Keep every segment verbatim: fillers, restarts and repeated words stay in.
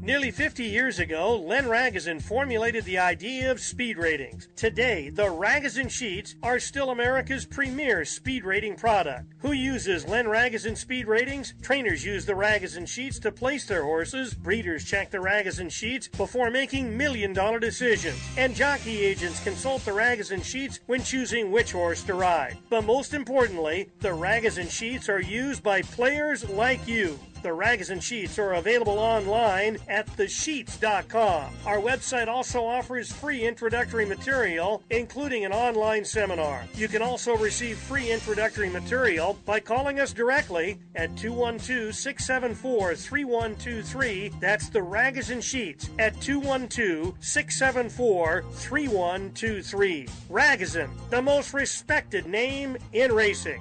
Nearly fifty years ago, Len Ragozin formulated the idea of speed ratings. Today, the Ragozin sheets are still America's premier speed rating product. Who uses Len Ragozin speed ratings? Trainers use the Ragozin sheets to place their horses. Breeders check the Ragozin sheets before making million-dollar decisions. And jockey agents consult the Ragozin sheets when choosing which horse to ride. But most importantly, the Ragozin sheets are used by players like you. The Ragozin sheets are available online at the sheets dot com. Our website also offers free introductory material, including an online seminar. You can also receive free introductory material by calling us directly at two one two, six seven four, three one two three. That's the Ragozin sheets at two one two, six seven four, three one two three. Ragozin, the most respected name in racing.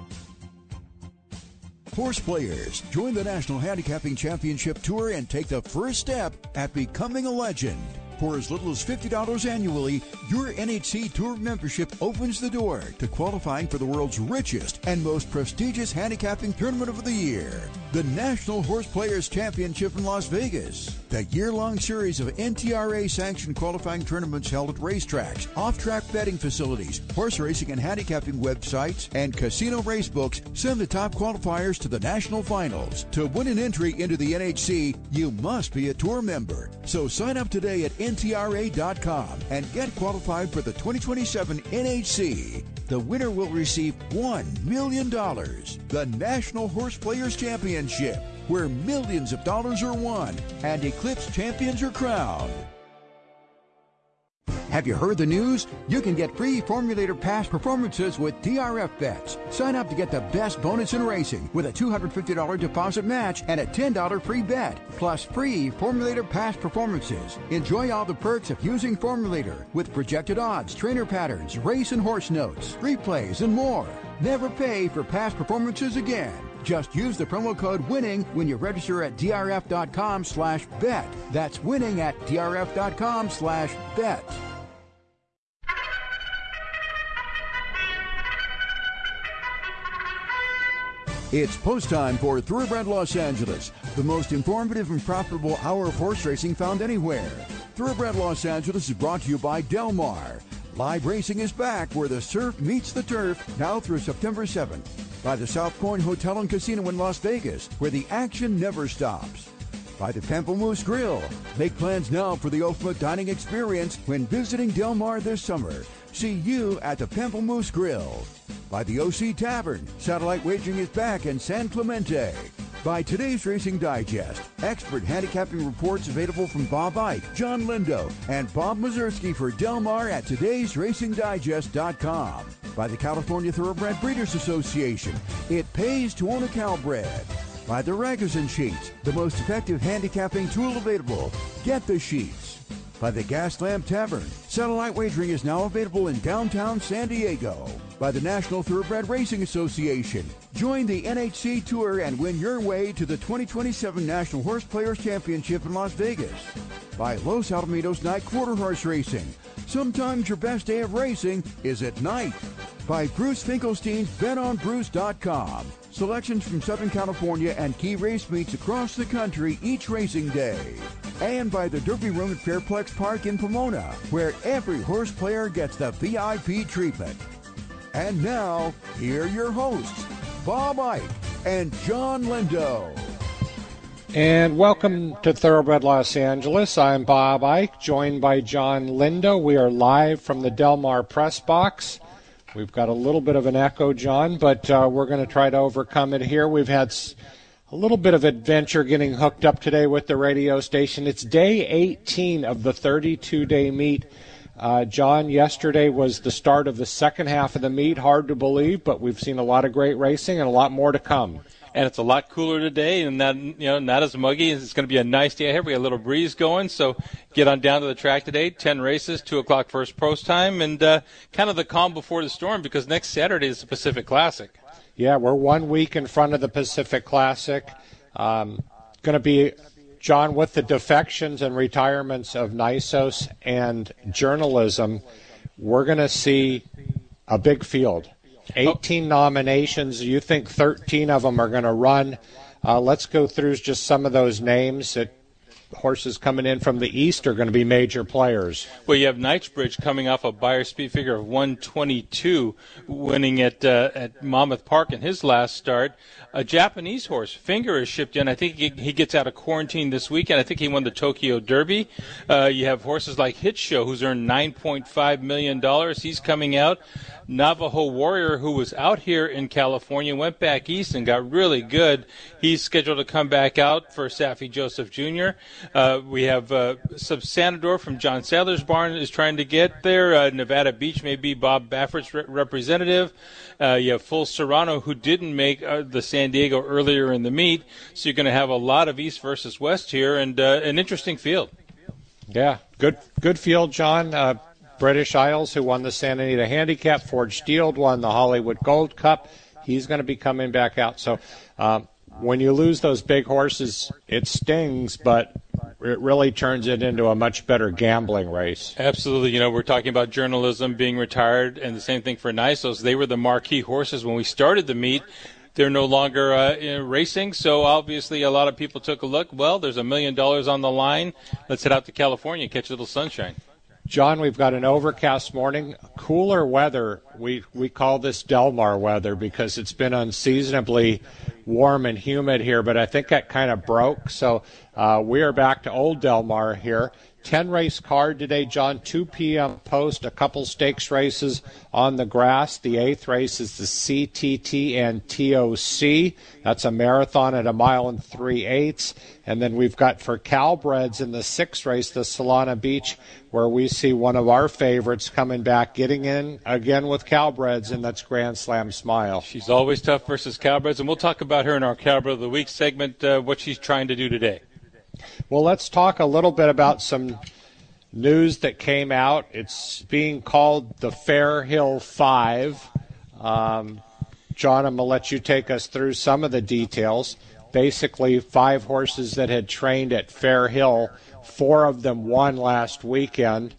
Horse players, join the National Handicapping Championship Tour and take the first step at becoming a legend. For as little as fifty dollars annually, your N H C Tour membership opens the door to qualifying for the world's richest and most prestigious handicapping tournament of the year, the National Horse Players Championship in Las Vegas. The year-long series of N T R A-sanctioned qualifying tournaments held at racetracks, off-track betting facilities, horse racing and handicapping websites, and casino race books send the top qualifiers to the national finals. To win an entry into the N H C, you must be a tour member. So sign up today at N T R A dot com and get qualified for the twenty twenty-seven N H C. The winner will receive one million dollars. The National Horse Players Championship, where millions of dollars are won and Eclipse champions are crowned. Have you heard the news? You can get free Formulator Pass performances with D R F bets. Sign up to get the best bonus in racing with a two hundred fifty dollars deposit match and a ten dollars free bet, plus free Formulator Pass performances. Enjoy all the perks of using Formulator with projected odds, trainer patterns, race and horse notes, replays, and more. Never pay for past performances again. Just use the promo code WINNING when you register at D R F dot com slash bet. That's winning at D R F dot com slash bet. It's post time for Thoroughbred Los Angeles, the most informative and profitable hour of horse racing found anywhere. Thoroughbred Los Angeles is brought to you by Del Mar. Live racing is back where the surf meets the turf now through September seventh. By the South Point Hotel and Casino in Las Vegas, where the action never stops. By the Pamplemousse Grill. Make plans now for the ultimate dining experience when visiting Del Mar this summer. See you at the Pamplemousse Grill. By the O C Tavern. Satellite wagering is back in San Clemente. By Today's Racing Digest. Expert handicapping reports available from Bob Ike, John Lindo, and Bob Mazursky for Del Mar at todays racing digest dot com. By the California Thoroughbred Breeders Association. It pays to own a Calbred. By the Ragozin Sheets, the most effective handicapping tool available. Get the sheets. By the Gaslamp Tavern. Satellite wagering is now available in downtown San Diego. By the National Thoroughbred Racing Association. Join the N H C Tour and win your way to the twenty twenty-seven National Horse Players Championship in Las Vegas. By Los Alamitos Night Quarter Horse Racing. Sometimes your best day of racing is at night. By Bruce Finkelstein's bet on bruce dot com. Selections from Southern California and key race meets across the country each racing day. And by the Derby Room at Fairplex Park in Pomona, where every horse player gets the V I P treatment. And now, here are your hosts, Bob Ike and John Lindo. And welcome to Thoroughbred Los Angeles. I'm Bob Ike, joined by John Lindo. We are live from the Del Mar press box. We've got a little bit of an echo, John, but uh, we're going to try to overcome it here. We've had a little bit of adventure getting hooked up today with the radio station. It's day eighteen of the thirty-two day meet. Uh, John, yesterday was the start of the second half of the meet. Hard to believe, but we've seen a lot of great racing and a lot more to come. And it's a lot cooler today, and not you know not as muggy. It's going to be a nice day ahead. We got a little breeze going, so get on down to the track today. Ten races, two o'clock first post time, and uh, kind of the calm before the storm because next Saturday is the Pacific Classic. Yeah, we're one week in front of the Pacific Classic. Um, going to be, John, with the defections and retirements of Nisos and journalism, we're going to see a big field. eighteen nominations. You think thirteen of them are going to run. Uh, let's go through just some of those names. That horses coming in from the east are going to be major players. Well, you have Knightsbridge coming off a Beyer speed figure of one twenty-two, winning at uh, at Monmouth Park in his last start. A Japanese horse, Finger, is shipped in. I think he, he gets out of quarantine this weekend. I think he won the Tokyo Derby. Uh, you have horses like Hit Show, who's earned nine point five million dollars. He's coming out. Navajo Warrior, who was out here in California, went back east and got really good. He's scheduled to come back out for Saffie Joseph Junior Uh, we have uh, Subsanador from John Sadler's barn is trying to get there. Uh, Nevada Beach may be Bob Baffert's re- representative. Uh, you have Full Serrano, who didn't make uh, the San Diego earlier in the meet. So you're going to have a lot of east versus west here, and uh, an interesting field. Yeah, good good field, John. Uh, British Isles, who won the Santa Anita Handicap. Forged Field won the Hollywood Gold Cup. He's going to be coming back out. So um, when you lose those big horses, it stings, but it really turns it into a much better gambling race. Absolutely. You know, we're talking about journalism being retired, and the same thing for Nysos. They were the marquee horses when we started the meet. They're no longer uh, in racing, so obviously a lot of people took a look. Well, there's a million dollars on the line. Let's head out to California and catch a little sunshine. John, we've got an overcast morning, cooler weather. We we call this Del Mar weather because it's been unseasonably warm and humid here, but I think that kind of broke. So uh, we are back to Old Del Mar here. ten-race card today, John, two p.m. post, a couple stakes races on the grass. The eighth race is the C T T and T O C. That's a marathon at a mile and three-eighths. And then we've got for Calbreds in the sixth race, the Solana Beach, where we see one of our favorites coming back, getting in again with Calbreds, and that's Grand Slam Smile. She's always tough versus Calbreds, and we'll talk about her in our Calbred of the Week segment, uh, what she's trying to do today. Well, let's talk a little bit about some news that came out. It's being called the Fair Hill Five. Um, John, I'm going to let you take us through some of the details. Basically, five horses that had trained at Fair Hill. Four of them won last weekend.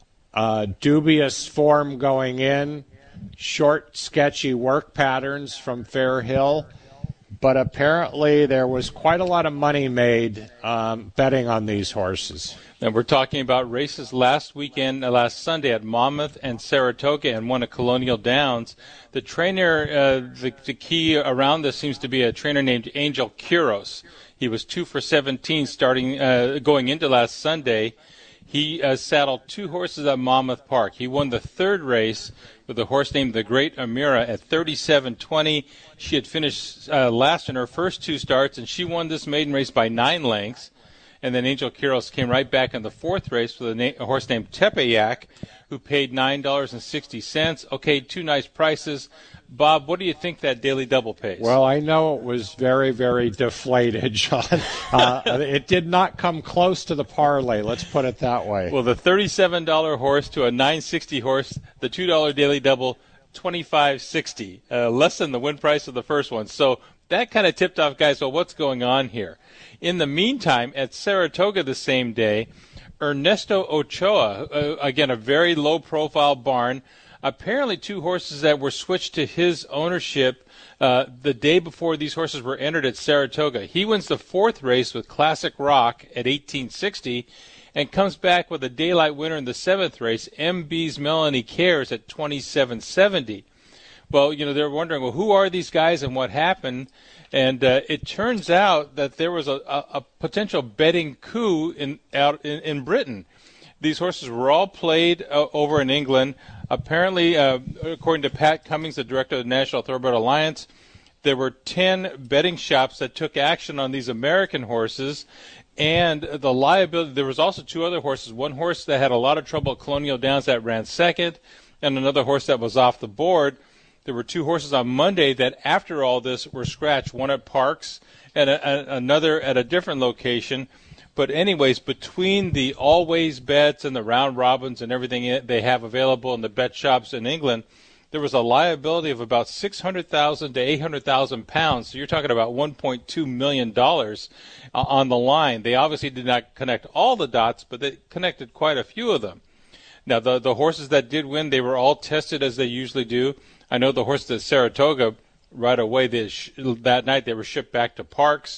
Uh, dubious form going in. Short, sketchy work patterns from Fair Hill. But apparently there was quite a lot of money made um, betting on these horses. And we're talking about races last weekend, uh, last Sunday at Monmouth and Saratoga and one at Colonial Downs. The trainer, uh, the, the key around this seems to be a trainer named Angel Quiros. He was two for seventeen starting uh, going into last Sunday. He uh, saddled two horses at Monmouth Park. He won the third race with a horse named the Great Amira at thirty-seven twenty. She had finished uh, last in her first two starts, and she won this maiden race by nine lengths. And then Angel Quiros came right back in the fourth race with a, na- a horse named Tepeyac, who paid nine dollars and sixty cents. Okay, two nice prices. Bob, what do you think that daily double pays? Well, I know it was very, very deflated, John. Uh, it did not come close to the parlay, let's put it that way. Well, the thirty-seven dollars horse to a nine sixty horse, the two dollars daily double, twenty-five sixty, uh, less than the win price of the first one. So that kind of tipped off guys, well, what's going on here? In the meantime, at Saratoga the same day, Ernesto Ochoa, uh, again, a very low-profile barn, apparently two horses that were switched to his ownership uh, the day before these horses were entered at Saratoga. He wins the fourth race with Classic Rock at eighteen sixty and comes back with a daylight winner in the seventh race, M B's Melanie Cares at twenty-seven seventy. Well, you know, they're wondering, well, who are these guys and what happened? And uh, it turns out that there was a, a, a potential betting coup in out in, in Britain. These horses were all played uh, over in England. Apparently, uh, according to Pat Cummings, the director of the National Thoroughbred Alliance, there were ten betting shops that took action on these American horses. And the liability, there was also two other horses. One horse that had a lot of trouble at Colonial Downs that ran second, and another horse that was off the board. There were two horses on Monday that, after all this, were scratched, one at Parks and a, a, another at a different location. But anyways, between the always bets and the round robins and everything they have available in the bet shops in England, there was a liability of about six hundred thousand to eight hundred thousand pounds. So you're talking about one point two million dollars uh, on the line. They obviously did not connect all the dots, but they connected quite a few of them. Now, the the horses that did win, they were all tested as they usually do. I know the horses at Saratoga, right away they sh- that night they were shipped back to Parks.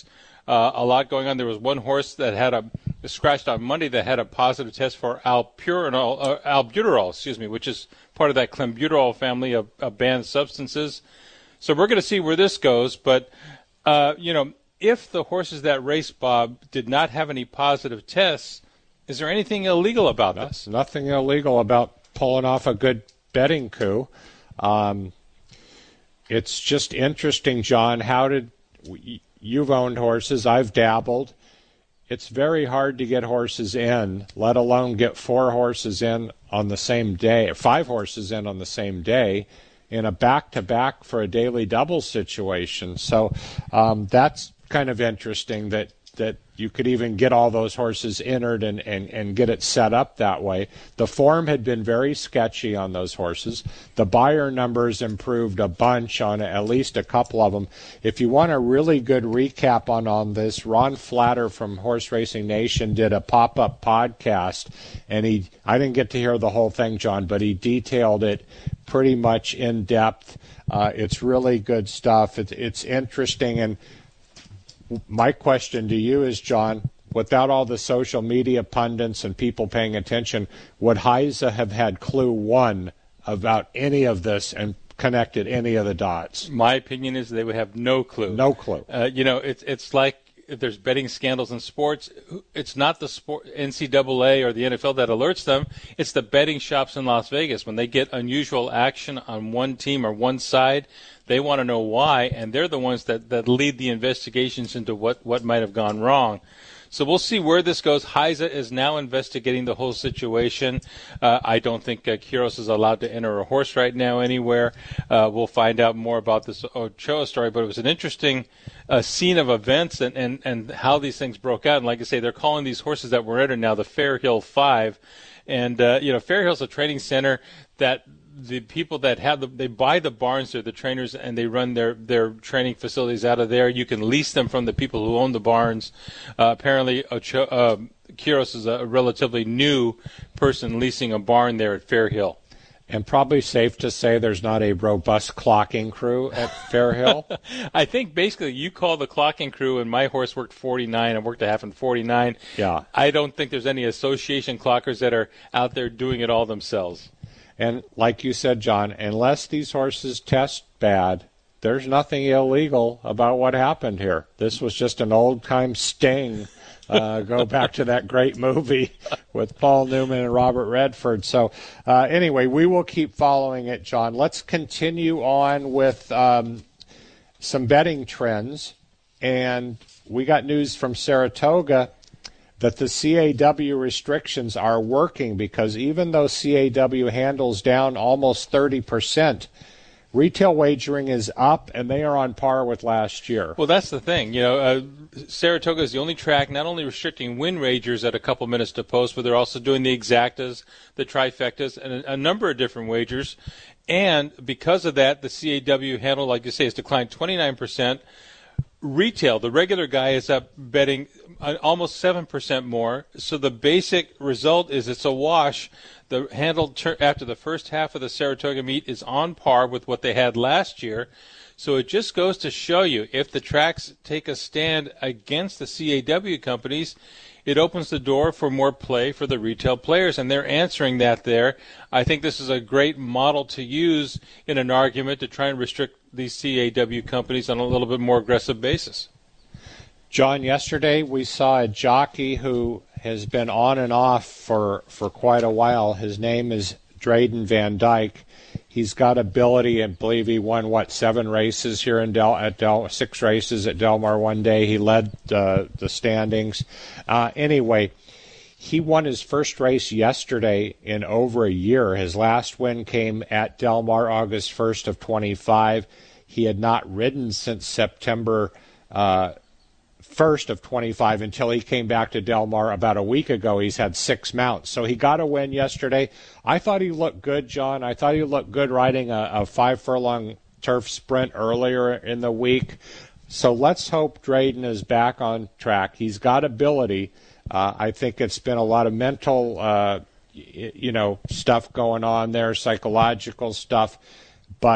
uh, a lot going on. There was one horse that had a scratched on Monday that had a positive test for albuterol, uh, albuterol, excuse me, which is part of that clenbuterol family of, of banned substances. So we're going to see where this goes. But, uh, you know, if the horses that race, Bob, did not have any positive tests, is there anything illegal about no, this? Nothing illegal about pulling off a good betting coup. Um, it's just interesting, John. How did you've owned horses? I've dabbled. It's very hard to get horses in, let alone get four horses in on the same day, five horses in on the same day, in a back-to-back for a daily double situation. So um, that's kind of interesting that, that you could even get all those horses entered and, and, and get it set up that way. The form had been very sketchy on those horses. The buyer numbers improved a bunch on at least a couple of them. If you want a really good recap on, on this, Ron Flatter from Horse Racing Nation did a pop-up podcast, and he I didn't get to hear the whole thing, John, but he detailed it pretty much in depth. Uh, it's really good stuff. It, it's interesting, and my question to you is, John, without all the social media pundits and people paying attention, would Heise have had clue one about any of this and connected any of the dots? My opinion is they would have no clue. No clue. Uh, you know, it's it's like if there's betting scandals in sports, it's not the sport, N C double A or the N F L that alerts them. It's the betting shops in Las Vegas. When they get unusual action on one team or one side, they want to know why, and they're the ones that, that lead the investigations into what, what might have gone wrong. So we'll see where this goes. Heise is now investigating the whole situation. Uh, I don't think uh, Quiros is allowed to enter a horse right now anywhere. Uh, we'll find out more about this Ochoa story, but it was an interesting uh, scene of events and, and, and how these things broke out. And like I say, they're calling these horses that were entered now the Fairhill Five. And, uh, you know, Fairhill's a training center that the people that have the, they buy the barns, they're the trainers, and they run their, their training facilities out of there. You can lease them from the people who own the barns. Uh, apparently, Ocho, uh, Quiros is a relatively new person leasing a barn there at Fairhill. And probably safe to say there's not a robust clocking crew at Fairhill. I think basically you call the clocking crew, and my horse worked forty-nine and worked a half in forty-nine. Yeah. I don't think there's any association clockers that are out there doing it all themselves. And like you said, John, unless these horses test bad, there's nothing illegal about what happened here. This was just an old-time sting. Uh, go back to that great movie with Paul Newman and Robert Redford. So uh, anyway, we will keep following it, John. Let's continue on with um, some betting trends. And we got news from Saratoga that the C A W restrictions are working, because even though C A W handles down almost thirty percent, retail wagering is up, and they are on par with last year. Well, that's the thing. You know, uh, Saratoga is the only track not only restricting win wagers at a couple minutes to post, but they're also doing the exactas, the trifectas, and a, a number of different wagers. And because of that, the C A W handle, like you say, has declined twenty-nine percent. Retail, the regular guy, is up betting almost seven percent more. So the basic result is it's a wash. The handle ter- after the first half of the Saratoga meet is on par with what they had last year. So it just goes to show you, if the tracks take a stand against the C A W companies, it opens the door for more play for the retail players, and they're answering that there. I think this is a great model to use in an argument to try and restrict these C A W companies on a little bit more aggressive basis. John, yesterday we saw a jockey who has been on and off for, for quite a while. His name is Drayden Van Dyke. He's got ability, and believe he won, what, seven races here in Del, at Del, six races at Del Mar one day. He led uh, the standings. Uh, anyway, he won his first race yesterday in over a year. His last win came at Del Mar August first of twenty-five. He had not ridden since September uh, first of twenty-five until he came back to Del Mar about a week ago. He's had six mounts. So he got a win yesterday. I thought he looked good, John. I thought he looked good riding a, a five furlong turf sprint earlier in the week. So let's hope Drayden is back on track. He's got ability. Uh, I think it's been a lot of mental, uh, y- you know, stuff going on there, psychological stuff. But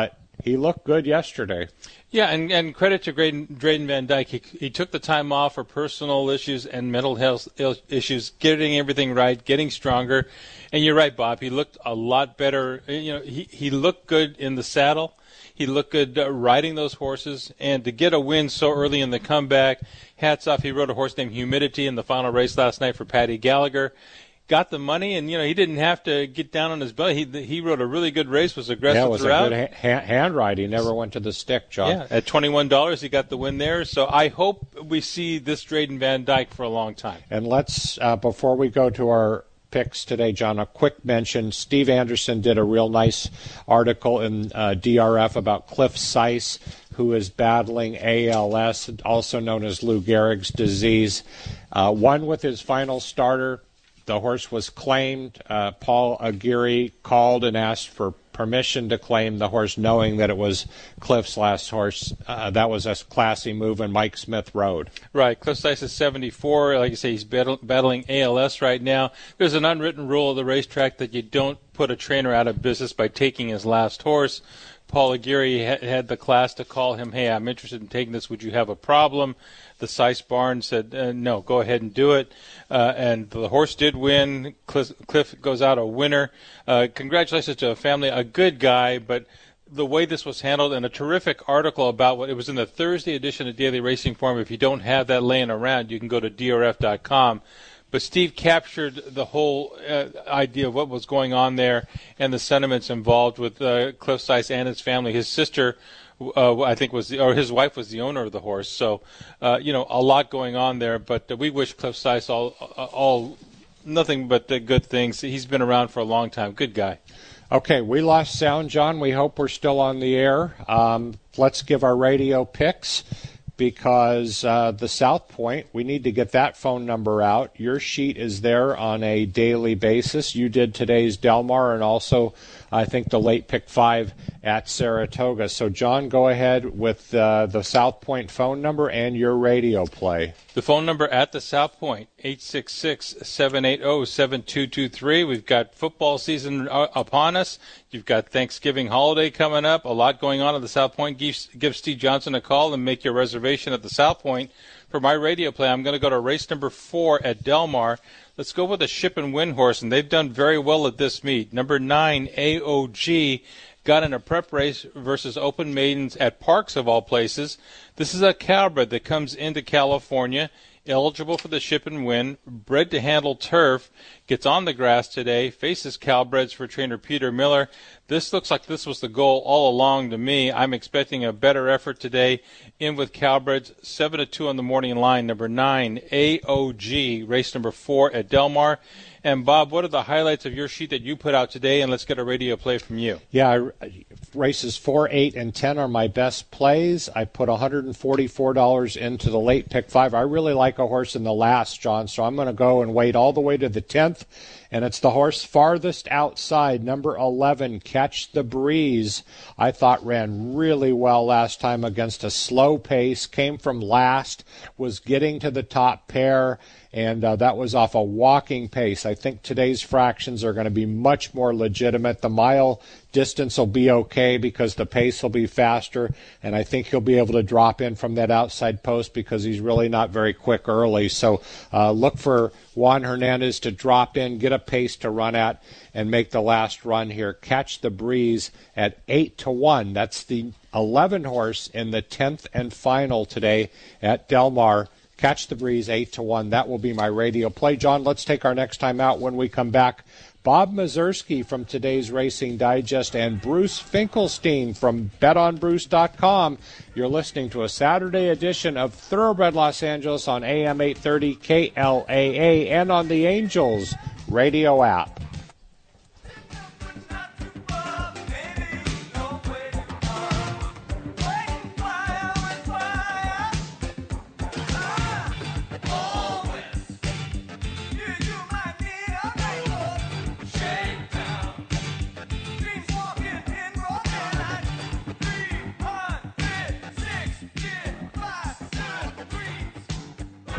he looked good yesterday. Yeah, and, and credit to Drayden, Drayden Van Dyke. He, he took the time off for personal issues and mental health issues, getting everything right, getting stronger. And you're right, Bob. He looked a lot better. You know, he, he looked good in the saddle. He looked good uh, riding those horses. And to get a win so early in the comeback, hats off. He rode a horse named Humidity in the final race last night for Paddy Gallagher. Got the money, and you know he didn't have to get down on his belly. He he rode a really good race, was aggressive yeah, it was throughout. a good ha- hand ride. He never went to the stick, John. Yeah, at twenty-one dollars, he got the win there. So I hope we see this Drayden Van Dyke for a long time. And let's uh, before we go to our picks today, John, a quick mention. Steve Anderson did a real nice article in uh, D R F about Cliff Seiss, who is battling A L S, also known as Lou Gehrig's disease. Uh, won with his final starter. The horse was claimed. Uh, Paul Aguirre called and asked for permission to claim the horse, knowing that it was Cliff's last horse. Uh, that was a classy move, and Mike Smith rode. Right. Cliff Seiss is seventy-four. Like I say, he's battle- battling A L S right now. There's an unwritten rule of the racetrack that you don't put a trainer out of business by taking his last horse. Paul Aguirre ha- had the class to call him, hey, I'm interested in taking this. Would you have a problem? The Seiss barn said, uh, no, go ahead and do it. Uh, and the horse did win. Cliff, Cliff goes out a winner. Uh, congratulations to a family, a good guy, but the way this was handled, and a terrific article about what it was in the Thursday edition of Daily Racing Form. If you don't have that laying around, you can go to D R F dot com. But Steve captured the whole uh, idea of what was going on there and the sentiments involved with uh, Cliff Seiss and his family. His sister, uh, I think, was the, or his wife was the owner of the horse. So, uh, you know, a lot going on there. But uh, we wish Cliff Seiss all, all nothing but uh, good things. He's been around for a long time. Good guy. Okay, we lost sound, John. We hope we're still on the air. Um, let's give our radio picks. Because uh, the South Point, we need to get that phone number out. Your sheet is there on a daily basis. You did today's Del Mar and also, I think, the late pick five at Saratoga. So, John, go ahead with uh, the South Point phone number and your radio play. The phone number at the South Point, eight six six, seven eight zero, seven two two three. We've got football season upon us. You've got Thanksgiving holiday coming up. A lot going on at the South Point. Give, give Steve Johnson a call and make your reservation at the South Point. For my radio play, I'm going to go to race number four at Del Mar. Let's go with a Ship and Win horse, and they've done very well at this meet. Number nine, A O G, got in a prep race versus Open Maidens at Parks, of all places. This is a Calbred that comes into California, eligible for the Ship and Win, bred to handle turf, gets on the grass today, faces Calbreds for trainer Peter Miller. This looks like this was the goal all along to me. I'm expecting a better effort today. In with Calbreds, seven to two on the morning line. Number nine, A O G, race number four at Del Mar. And, Bob, what are the highlights of your sheet that you put out today? And let's get a radio play from you. Yeah, races four, eight, and ten are my best plays. I put one hundred forty-four dollars into the late pick five. I really like a horse in the last, John, so I'm going to go and wait all the way to the tenth. And it's the horse farthest outside, number eleven, Catch the Breeze. I thought ran really well last time against a slow pace, came from last, was getting to the top pair, and uh, that was off a walking pace. I think today's fractions are going to be much more legitimate. The mile distance will be okay because the pace will be faster, and I think he'll be able to drop in from that outside post because he's really not very quick early. So uh, look for Juan Hernandez to drop in, get a pace to run at, and make the last run here. Catch the Breeze at eight to one. That's the eleven horse in the tenth and final today at Del Mar. Catch the Breeze, eight to one. That will be my radio play. John, let's take our next time out when we come back. Bob Mazursky from today's Racing Digest and Bruce Finkelstein from bet on bruce dot com. You're listening to a Saturday edition of Thoroughbred Los Angeles on A M eight thirty K L A A and on the Angels radio app.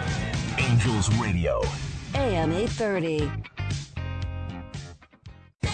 Radio. A M eight thirty.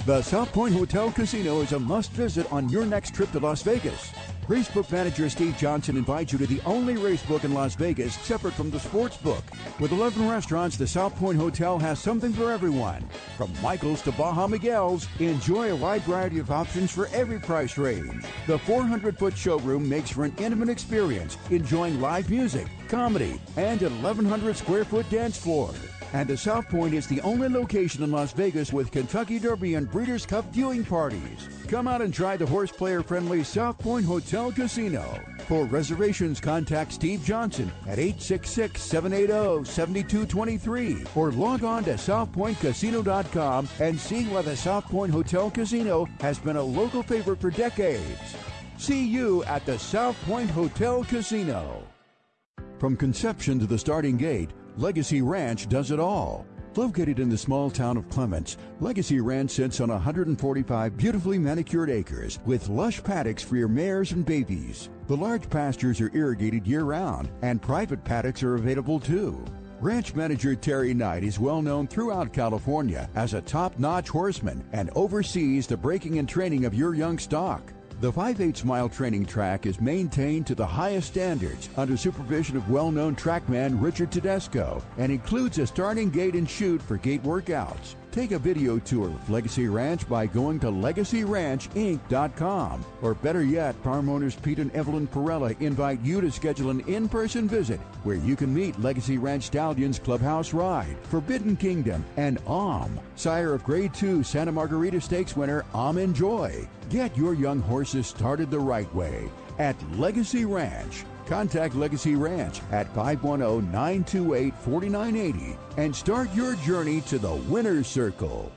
The South Point Hotel Casino is a must-visit on your next trip to Las Vegas. Racebook manager Steve Johnson invites you to the only racebook in Las Vegas separate from the sports book. With eleven restaurants, the South Point Hotel has something for everyone. From Michael's to Baja Miguel's, enjoy a wide variety of options for every price range. The four hundred foot showroom makes for an intimate experience, enjoying live music, comedy, and an eleven hundred square foot dance floor. And the South Point is the only location in Las Vegas with Kentucky Derby and Breeders' Cup viewing parties. Come out and try the horse player-friendly South Point Hotel Casino. For reservations, contact Steve Johnson at eight six six, seven eight zero, seven two two three or log on to south point casino dot com and see why the South Point Hotel Casino has been a local favorite for decades. See you at the South Point Hotel Casino. From conception to the starting gate, Legacy Ranch does it all. Located in the small town of Clements, Legacy Ranch sits on one hundred forty-five beautifully manicured acres with lush paddocks for your mares and babies. The large pastures are irrigated year-round, and private paddocks are available too. Ranch manager Terry Knight is well known throughout California as a top-notch horseman and oversees the breaking and training of your young stock. The five eighths mile training track is maintained to the highest standards under supervision of well-known trackman Richard Tedesco and includes a starting gate and chute for gate workouts. Take a video tour of Legacy Ranch by going to legacy ranch inc dot com. Or better yet, farm owners Pete and Evelyn Perella invite you to schedule an in-person visit where you can meet Legacy Ranch Stallions Clubhouse Ride, Forbidden Kingdom, and Om, sire of Grade two Santa Margarita Stakes winner Om Enjoy. Get your young horses started the right way at Legacy Ranch. Contact Legacy Ranch at five one zero, nine two eight, four nine eight zero and start your journey to the winner's circle.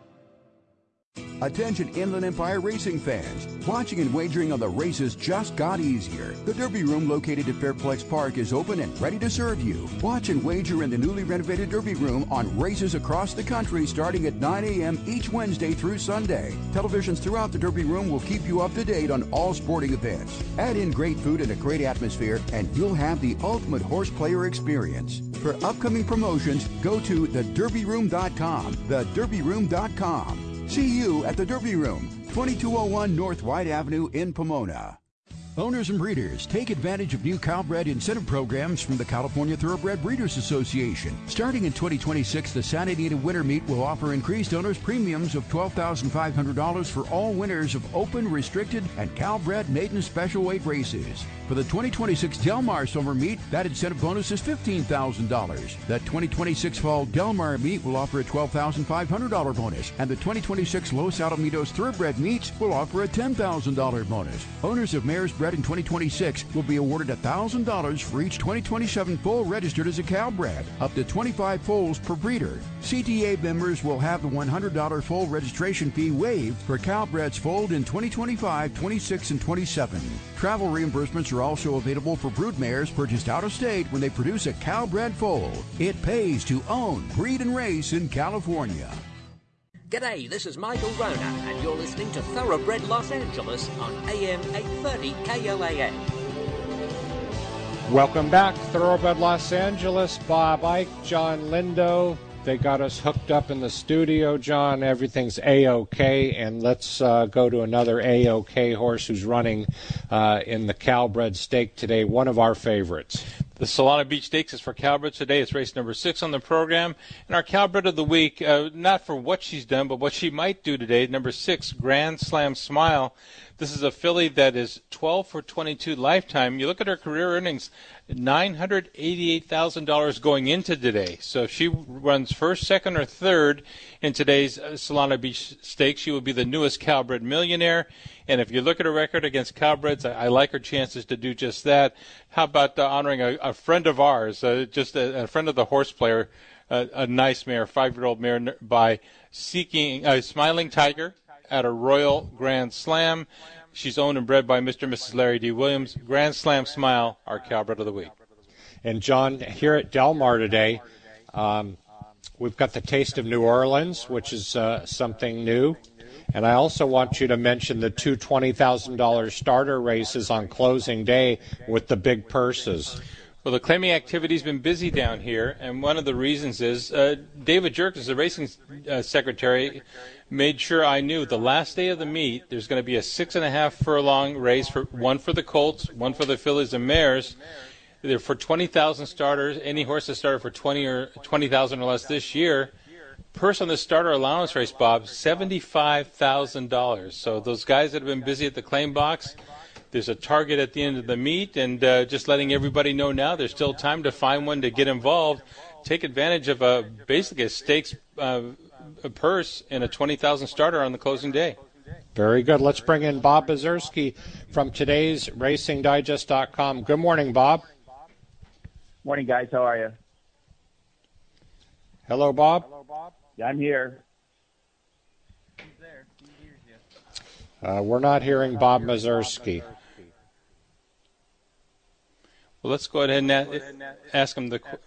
Attention Inland Empire racing fans. Watching and wagering on the races just got easier. The Derby Room located at Fairplex Park is open and ready to serve you. Watch and wager in the newly renovated Derby Room on races across the country starting at nine a.m. each Wednesday through Sunday. Televisions throughout the Derby Room will keep you up to date on all sporting events. Add in great food and a great atmosphere and you'll have the ultimate horse player experience. For upcoming promotions, go to the derby room dot com, the derby room dot com. See you at the Derby Room, twenty-two oh one North White Avenue in Pomona. Owners and breeders, take advantage of new Calbred incentive programs from the California Thoroughbred Breeders Association. Starting in twenty twenty-six, the Santa Anita Winter Meet will offer increased owners premiums of twelve thousand five hundred dollars for all winners of open, restricted, and Calbred maiden special weight races. For the twenty twenty-six Del Mar Summer Meet, that incentive bonus is fifteen thousand dollars. The twenty twenty-six Fall Del Mar Meet will offer a twelve thousand five hundred dollars bonus, and the twenty twenty-six Los Alamitos Thoroughbred Meets will offer a ten thousand dollars bonus. Owners of mares bred in twenty twenty-six will be awarded one thousand dollars for each twenty twenty-seven foal registered as a Calbred, up to twenty-five foals per breeder. C T A members will have the one hundred dollars foal registration fee waived for Calbreds foaled in twenty twenty-five, twenty-six, and twenty-seven. Travel reimbursements are also available for brood mares purchased out of state when they produce a Calbred foal. It pays to own, breed, and race in California. G'day, this is Michael Rona, and you're listening to Thoroughbred Los Angeles on A M eight thirty K L A N. Welcome back, Thoroughbred Los Angeles. Bob Ike, John Lindo. They got us hooked up in the studio, John. Everything's A-OK, and let's uh, go to another A-OK horse who's running uh, in the Calbred Stake today, one of our favorites. The Solana Beach Stakes is for Calbred today. It's race number six on the program. And our Calbred of the week, uh, not for what she's done, but what she might do today, number six, Grand Slam Smile. This is a filly that is twelve for twenty-two lifetime. You look at her career earnings, nine hundred eighty-eight thousand dollars going into today. So if she runs first, second, or third in today's uh, Solana Beach Stakes, she will be the newest Calbred millionaire. And if you look at her record against Calbreds, I, I like her chances to do just that. How about uh, honoring a, a friend of ours, uh, just a, a friend of the horse player, uh, a nice mare, five-year-old mare by seeking uh, Smiling Tiger at a Royal Grand Slam. She's owned and bred by Mister and Missus Larry D. Williams. Grand Slam Smile, our Calbred of the week. And, John, here at Del Mar today, um, we've got the Taste of New Orleans, which is uh, something new. And I also want you to mention the two twenty thousand dollars starter races on closing day with the big purses. Well, the claiming activity's been busy down here, and one of the reasons is uh, David Jerkins, the racing uh, secretary, made sure I knew the last day of the meet there's going to be a six and a half furlong race, for one for the Colts, one for the fillies and mares. They're for twenty thousand starters. Any horse that started for twenty or twenty thousand or less this year, purse on the starter allowance race, Bob, seventy-five thousand dollars. So those guys that have been busy at the claim box, there's a target at the end of the meet, and uh, just letting everybody know now there's still time to find one to get involved. Take advantage of a basically a stakes uh, a purse and a twenty thousand starter on the closing day. Very good. Let's bring in Bob Bazurski from today's Racing Digest dot com. Good morning, Bob. Morning, guys. How are you? Hello, Bob. Hello, Bob. Yeah, I'm here. He's there. He hears you. Uh, we're not hearing Bob Mazurski. Well, let's go ahead and a- ask him the question.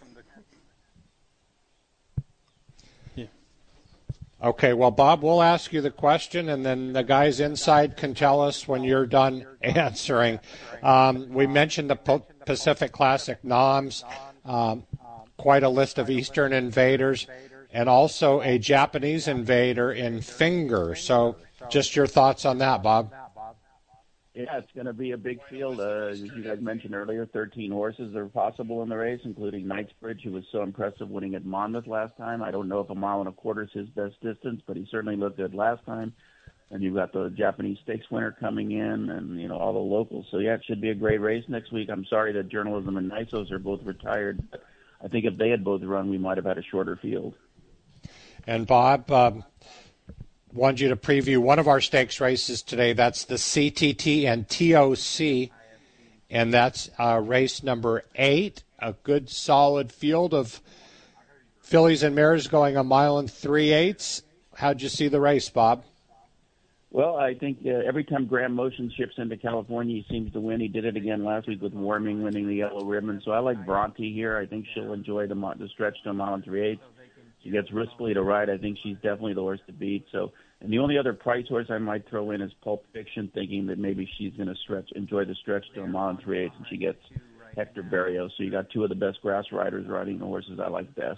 Yeah. Okay, well, Bob, we'll ask you the question, and then the guys inside can tell us when you're done answering. Um, we mentioned the P- Pacific Classic noms, um, quite a list of Eastern invaders, and also a Japanese invader in Finger. So just your thoughts on that, Bob. Yeah, it's going to be a big field. Uh, as you guys mentioned earlier, thirteen horses are possible in the race, including Knightsbridge, who was so impressive winning at Monmouth last time. I don't know if a mile and a quarter is his best distance, but he certainly looked good last time. And you've got the Japanese Stakes winner coming in, and you know all the locals. So yeah, it should be a great race next week. I'm sorry that Journalism and Nysos are both retired, but I think if they had both run, we might have had a shorter field. And Bob, um, wanted you to preview one of our stakes races today. That's the C T T and T O C, and that's uh, race number eight. A good solid field of fillies and mares going a mile and three eighths. How'd you see the race, Bob? Well, I think uh, every time Graham Motion ships into California, he seems to win. He did it again last week with Warming winning the yellow ribbon. So I like Bronte here. I think she'll enjoy the, the stretch to a mile and three eighths. She gets Rispoli to ride. I think she's definitely the horse to beat. So, and the only other price horse I might throw in is Pulp Fiction, thinking that maybe she's going to stretch, enjoy the stretch to a mile and three eighths, and she gets Hector Berrios. So you got two of the best grass riders riding the horses I like best.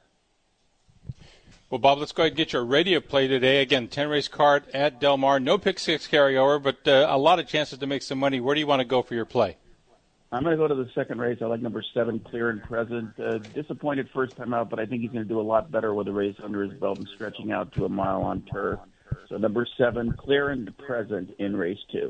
Well, Bob, let's go ahead and get your radio play today. Again, ten-race card at Del Mar. No pick six carryover, but uh, a lot of chances to make some money. Where do you want to go for your play? I'm going to go to the second race. I like number seven, Clear and Present. Uh, disappointed first time out, but I think he's going to do a lot better with a race under his belt and stretching out to a mile on turf. So number seven, Clear and Present in race two.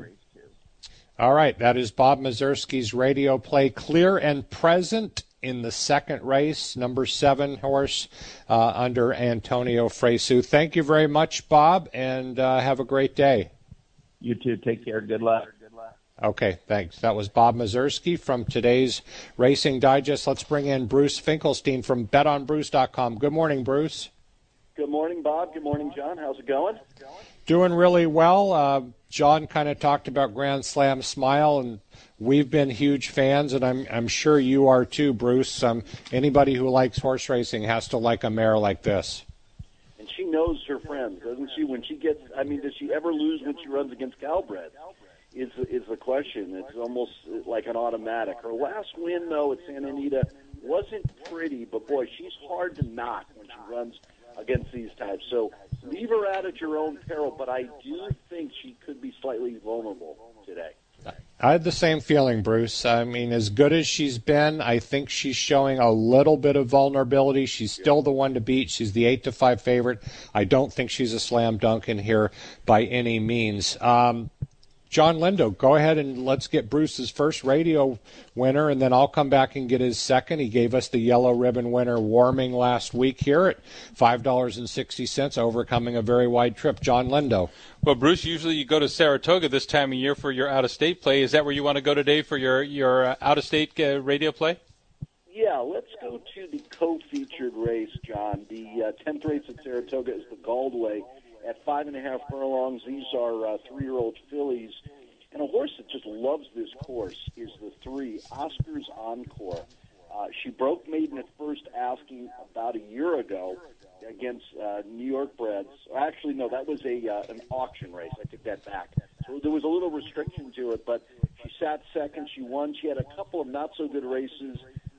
All right, that is Bob Mazurski's radio play, Clear and Present, in the second race, number seven horse uh, under Antonio Fresu. Thank you very much, Bob, and uh, have a great day. You too. Take care. Good luck. Okay, thanks. That was Bob Mazurski from today's Racing Digest. Let's bring in Bruce Finkelstein from bet on bruce dot com. Good morning, Bruce. Good morning, Bob. Good morning, John. How's it going? Doing really well. Uh, John kind of talked about Grand Slam Smile, and we've been huge fans, and I'm I'm sure you are too, Bruce. Um, anybody who likes horse racing has to like a mare like this. And she knows her friends, doesn't she? When she gets, I mean, does she ever lose when she runs against Calbred? Is is the question. It's almost like an automatic. Her last win, though, at Santa Anita wasn't pretty, but boy, she's hard to knock when she runs against these types. So leave her out at your own peril, but I do think she could be slightly vulnerable today. I had the same feeling, Bruce. I mean, as good as she's been, I think she's showing a little bit of vulnerability. She's still the one to beat. She's the eight to five favorite. I don't think she's a slam dunk in here by any means. Um, John Lindo, go ahead and let's get Bruce's first radio winner, and then I'll come back and get his second. He gave us the yellow ribbon winner Warming last week here at five dollars and sixty cents, overcoming a very wide trip. John Lindo. Well, Bruce, usually you go to Saratoga this time of year for your out-of-state play. Is that where you want to go today for your, your uh, out-of-state uh, radio play? Yeah, let's go to the co-featured race, John. The uh, tenth race at Saratoga is the Galdway at five and a half furlongs. These are uh, three-year-old fillies. And a horse that just loves this course is the three, Oscar's Encore. Uh, she broke maiden at first asking about a year ago against uh, New York breds. Actually, no, that was a uh, an auction race. I take that back. So there was a little restriction to it, but she sat second. She won. She had a couple of not-so-good races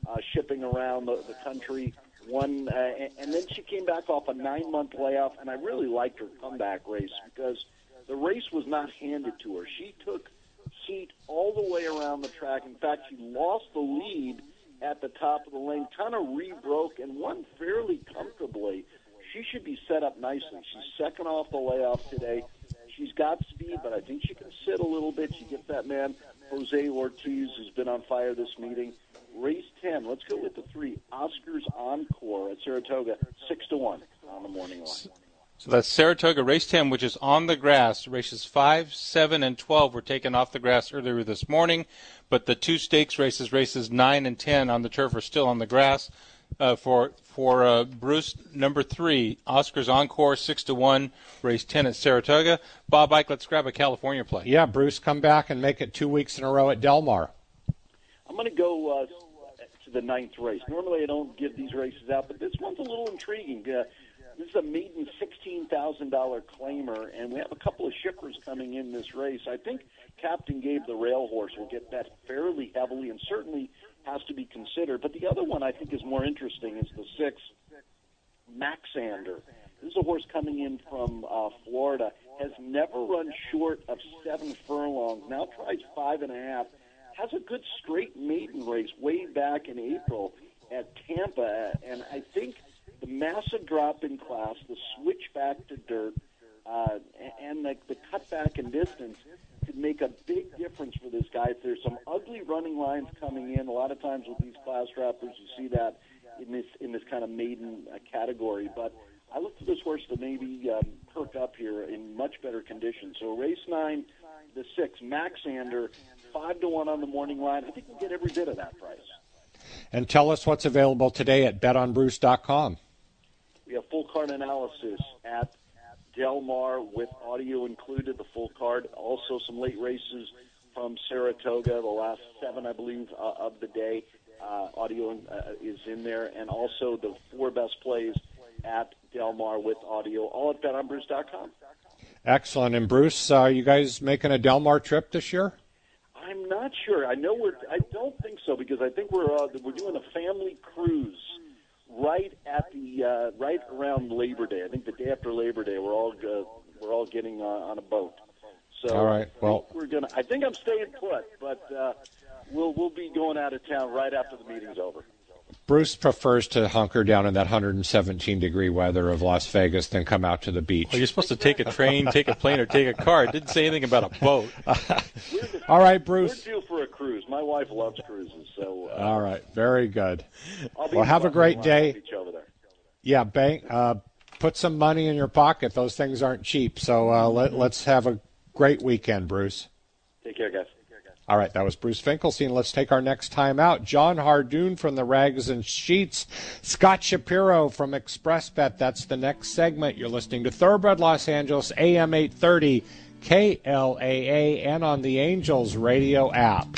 uh, shipping around the, the country. One, uh, and then she came back off a nine-month layoff, and I really liked her comeback race because the race was not handed to her. She took heat all the way around the track. In fact, she lost the lead at the top of the lane, kind of re-broke, and won fairly comfortably. She should be set up nicely. She's second off the layoff today. She's got speed, but I think she can sit a little bit. She gets that man, Jose Ortiz, who's been on fire this meeting. Race ten, let's go with the three. Oscars Encore at Saratoga, six to one on the morning line. So that's Saratoga, race ten, which is on the grass. Races five, seven, and twelve were taken off the grass earlier this morning, but the two stakes races, races nine and ten on the turf, are still on the grass. Uh, for for uh, Bruce, number three, Oscars Encore, six to one, race ten at Saratoga. Bob Ike, let's grab a California play. Yeah, Bruce, come back and make it two weeks in a row at Del Mar. I'm going to go uh, to the ninth race. Normally I don't give these races out, but this one's a little intriguing. Uh, this is a maiden sixteen thousand dollars claimer, and we have a couple of shippers coming in this race. I think Captain Gabe, the rail horse, will get bet fairly heavily and certainly has to be considered. But the other one I think is more interesting is the six, Maxander. This is a horse coming in from uh, Florida, has never run short of seven furlongs, now tries five and a half, has a good straight maiden race way back in April at Tampa, and I think the massive drop in class, the switch back to dirt, uh, and the, the cut back in distance could make a big difference for this guy. If there's some ugly running lines coming in, a lot of times with these class wrappers, you see that in this in this kind of maiden uh, category. But I look for this horse to maybe um, perk up here in much better condition. So race nine, the six, Maxander, five to one on the morning line. I think we'll get every bit of that price. And tell us what's available today at bet on bruce dot com. We have full card analysis at Del Mar with audio included, the full card. Also some late races from Saratoga, the last seven, I believe, uh, of the day. Uh, audio uh, is in there. And also the four best plays at Del Mar with audio, all at bet on bruce dot com. Excellent. And Bruce, uh, are you guys making a Del Mar trip this year? I'm not sure. I know we're. I don't think so because I think we're uh, we're doing a family cruise right at the uh, right around Labor Day. I think the day after Labor Day, we're all uh, we're all getting uh, on a boat. So all right. Well, I think we're gonna. I think I'm staying put, but uh, we'll we'll be going out of town right after the meeting's over. Bruce prefers to hunker down in that one hundred seventeen degree weather of Las Vegas than come out to the beach. Well, you're supposed to take a train, take a plane, or take a car. It didn't say anything about a boat. All right, Bruce. We're due for a cruise. My wife loves cruises. So. Uh, All right. Very good. I'll be well, have a great day. Beach over there. Yeah, bank. Uh, put some money in your pocket. Those things aren't cheap. So uh, let, let's have a great weekend, Bruce. Take care, guys. All right, that was Bruce Finkelstein. Let's take our next time out. John Hardoon from the Rags and Sheets. Scott Shapiro from ExpressBet. That's the next segment. You're listening to Thoroughbred Los Angeles, A M eight thirty, K L A A, and on the Angels Radio app.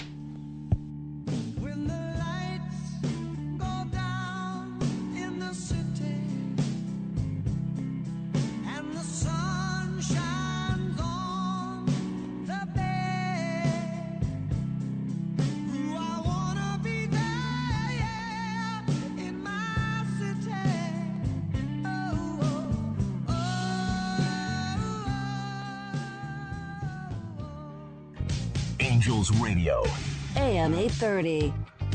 Angels Radio. A M eight thirty.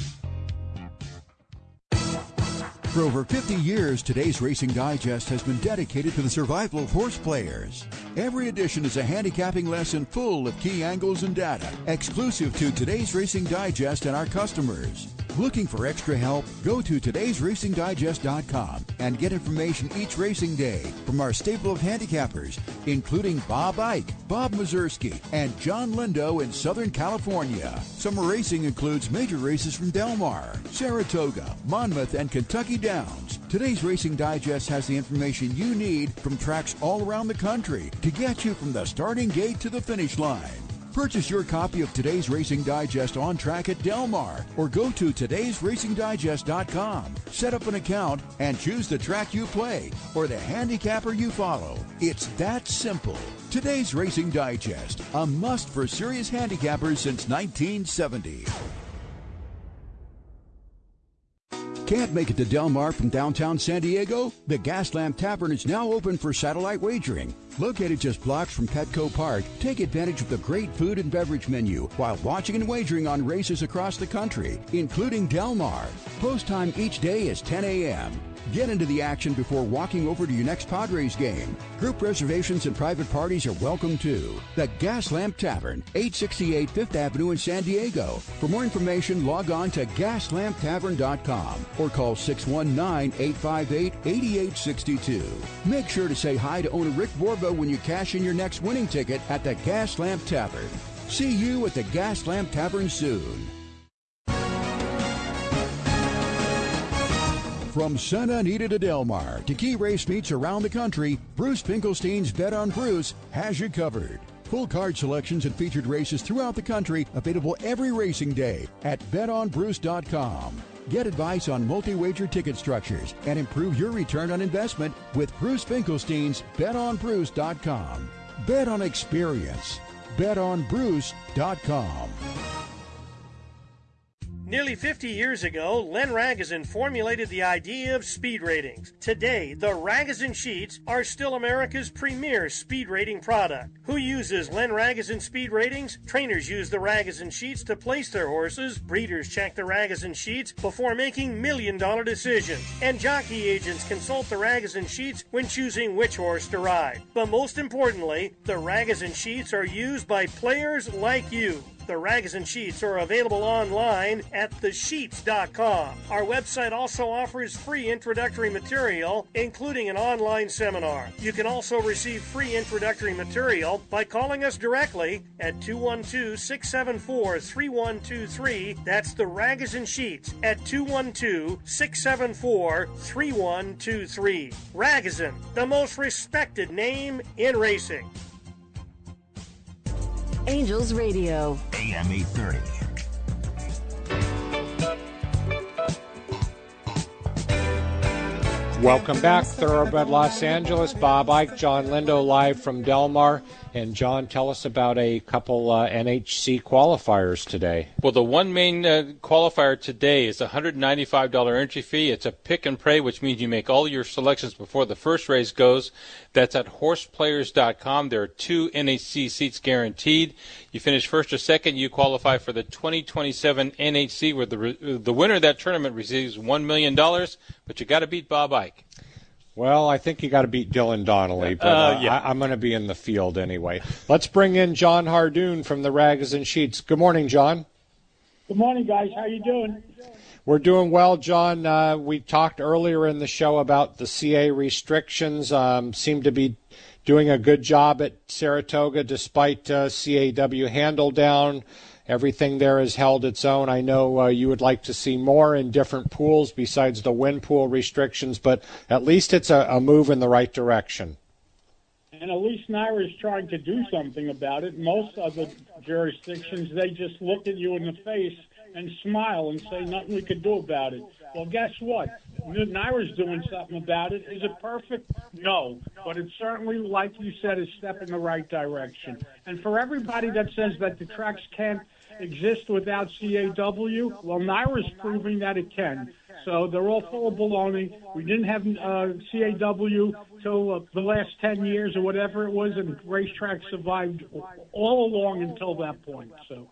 For over fifty years, Today's Racing Digest has been dedicated to the survival of horse players. Every edition is a handicapping lesson full of key angles and data, exclusive to Today's Racing Digest and our customers. Looking for extra help? Go to todays racing digest dot com and get information each racing day from our stable of handicappers, including Bob Ike, Bob Mazursky, and John Lindo in Southern California. Summer racing includes major races from Del Mar, Saratoga, Monmouth, and Kentucky Downs. Today's Racing Digest has the information you need from tracks all around the country to get you from the starting gate to the finish line. Purchase your copy of Today's Racing Digest on track at Del Mar or go to todays racing digest dot com. Set up an account and choose the track you play or the handicapper you follow. It's that simple. Today's Racing Digest, a must for serious handicappers since nineteen seventy. Can't make it to Del Mar from downtown San Diego? The Gaslamp Tavern is now open for satellite wagering. Located just blocks from Petco Park, take advantage of the great food and beverage menu while watching and wagering on races across the country, including Del Mar. Post time each day is ten a.m. Get into the action before walking over to your next Padres game. Group reservations and private parties are welcome too. The Gaslamp Tavern, eight sixty-eight Fifth Avenue in San Diego. For more information, log on to gas lamp tavern dot com or call six one nine, eight five eight, eight eight six two. Make sure to say hi to owner Rick Borvo when you cash in your next winning ticket at the Gaslamp Tavern. See you at the Gaslamp Tavern soon. From Santa Anita to Del Mar to key race meets around the country, Bruce Finkelstein's Bet on Bruce has you covered. Full card selections and featured races throughout the country available every racing day at bet on bruce dot com. Get advice on multi-wager ticket structures and improve your return on investment with Bruce Finkelstein's bet on bruce dot com. Bet on experience. bet on bruce dot com. Nearly fifty years ago, Len Ragozin formulated the idea of speed ratings. Today, the Ragozin sheets are still America's premier speed rating product. Who uses Len Ragozin speed ratings? Trainers use the Ragozin sheets to place their horses. Breeders check the Ragozin sheets before making million-dollar decisions. And jockey agents consult the Ragozin sheets when choosing which horse to ride. But most importantly, the Ragozin sheets are used by players like you. The Ragozin sheets are available online at the sheets dot com. Our website also offers free introductory material, including an online seminar. You can also receive free introductory material by calling us directly at two one two, six seven four, three one two three. That's the Ragozin sheets at two one two, six seven four, three one two three. Ragozin, the most respected name in racing. Angels Radio. A M eight thirty. Welcome back, Thoroughbred Los Angeles. Bob Ike, John Lindo, live from Del Mar. And John, tell us about a couple uh, N H C qualifiers today. Well, the one main uh, qualifier today is a one hundred ninety-five dollars entry fee. It's a pick and pray, which means you make all your selections before the first race goes. That's at horse players dot com. There are two N H C seats guaranteed. You finish first or second, you qualify for the twenty twenty-seven N H C, where the the winner of that tournament receives one million dollars. But you got to beat Bob Ike. Well, I think you got to beat Dylan Donnelly, but uh, uh, yeah. I, I'm going to be in the field anyway. Let's bring in John Hardoon from the Ragozin Sheets. Good morning, John. Good morning, guys. How you doing? We're doing well, John. Uh, we talked earlier in the show about the C A restrictions. Um, seem to be doing a good job at Saratoga despite uh, C A W handle down. Everything there has held its own. I know uh, you would like to see more in different pools besides the win pool restrictions, but at least it's a, a move in the right direction. And at least NYRA is trying to do something about it. Most other jurisdictions, they just look at you in the face and smile and say nothing we could do about it. Well, guess what? NYRA's doing something about it. Is it perfect? No. But it's certainly, like you said, a step in the right direction. And for everybody that says that the tracks can't exist without C A W, well, NYRA's proving that it can. So they're all full of baloney. We didn't have uh, C A W till uh, the last ten years or whatever it was, and racetracks survived all along until that point. So.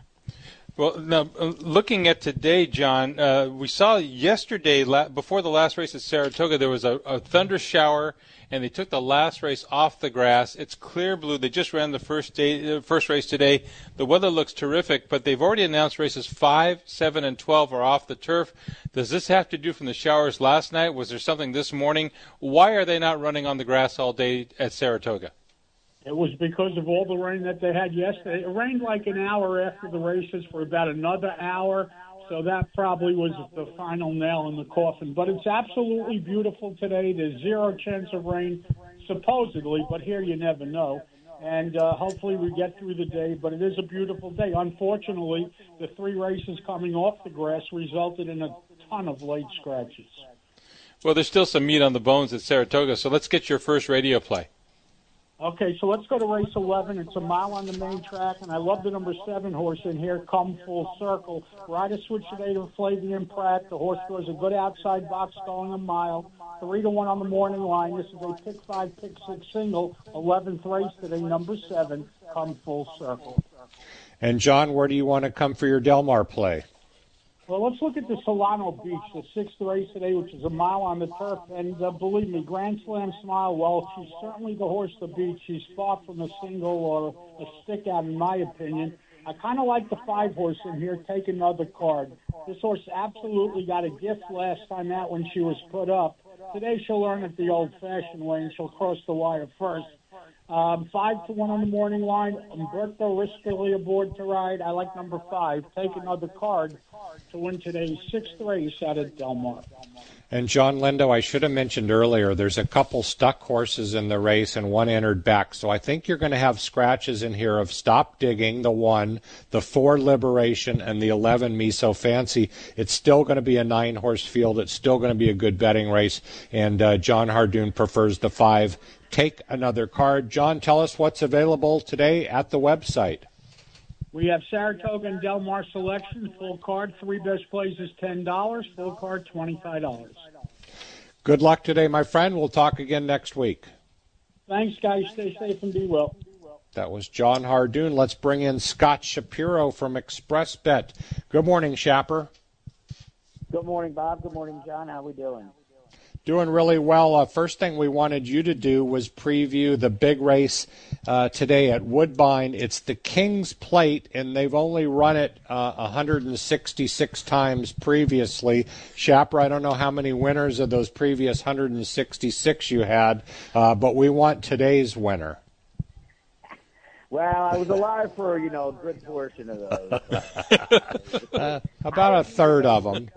Well, now, looking at today, John, uh, we saw yesterday, la- before the last race at Saratoga, there was a, a thunder shower, and they took the last race off the grass. It's clear blue. They just ran the first day, uh, first race today. The weather looks terrific, but they've already announced races five, seven, and twelve are off the turf. Does this have to do from the showers last night? Was there something this morning? Why are they not running on the grass all day at Saratoga? It was because of all the rain that they had yesterday. It rained like an hour after the races for about another hour, so that probably was the final nail in the coffin. But it's absolutely beautiful today. There's zero chance of rain, supposedly, but here you never know. And uh, hopefully we get through the day, but it is a beautiful day. Unfortunately, the three races coming off the grass resulted in a ton of late scratches. Well, there's still some meat on the bones at Saratoga, so let's get your first radio play. Okay, so let's go to race eleven. It's a mile on the main track, and I love the number seven horse in here, Come Full Circle. Rider switch today to Flavian Pratt. The horse draws a good outside box going a mile. Three to one on the morning line. This is a pick five, pick six single. Eleventh race today, number seven, Come Full Circle. And John, where do you want to come for your Del Mar play? Well, let's look at the Solano Beach, the sixth race today, which is a mile on the turf. And uh, believe me, Grand Slam Smile, well, she's certainly the horse to beat. She's far from a single or a stick out, in my opinion. I kind of like the five horse in here, Take Another Card. This horse absolutely got a gift last time out when she was put up. Today she'll learn it the old-fashioned way, and she'll cross the wire first. Um, five to one on the morning line. Umberto Riscoli aboard to ride. I like number five, Take Another Card, to win today's sixth race out at Del Mar. And John Lindo, I should have mentioned earlier, there's a couple stuck horses in the race and one entered back. So I think you're going to have scratches in here of Stop Digging, the one, the four Liberation, and the eleven Me So Fancy. It's still going to be a nine-horse field. It's still going to be a good betting race. And uh, John Hardoon prefers the five, Take Another Card. John, tell us what's available today at the website. We have Saratoga and Del Mar selection, full card. Three best plays is ten dollars, full card twenty-five dollars. Good luck today, my friend. We'll talk again next week. Thanks, guys. Stay safe and be well. That was John Hardoon. Let's bring in Scott Shapiro from ExpressBet. Good morning, Shapper. Good morning, Bob. Good morning, John. How we doing? Doing really well. Uh, first thing we wanted you to do was preview the big race uh, today at Woodbine. It's the King's Plate, and they've only run it uh, one hundred sixty-six times previously. Shapper, I don't know how many winners of those previous one hundred sixty-six you had, uh, but we want today's winner. Well, I was alive for, you know, a good portion of those. uh, about a third of them.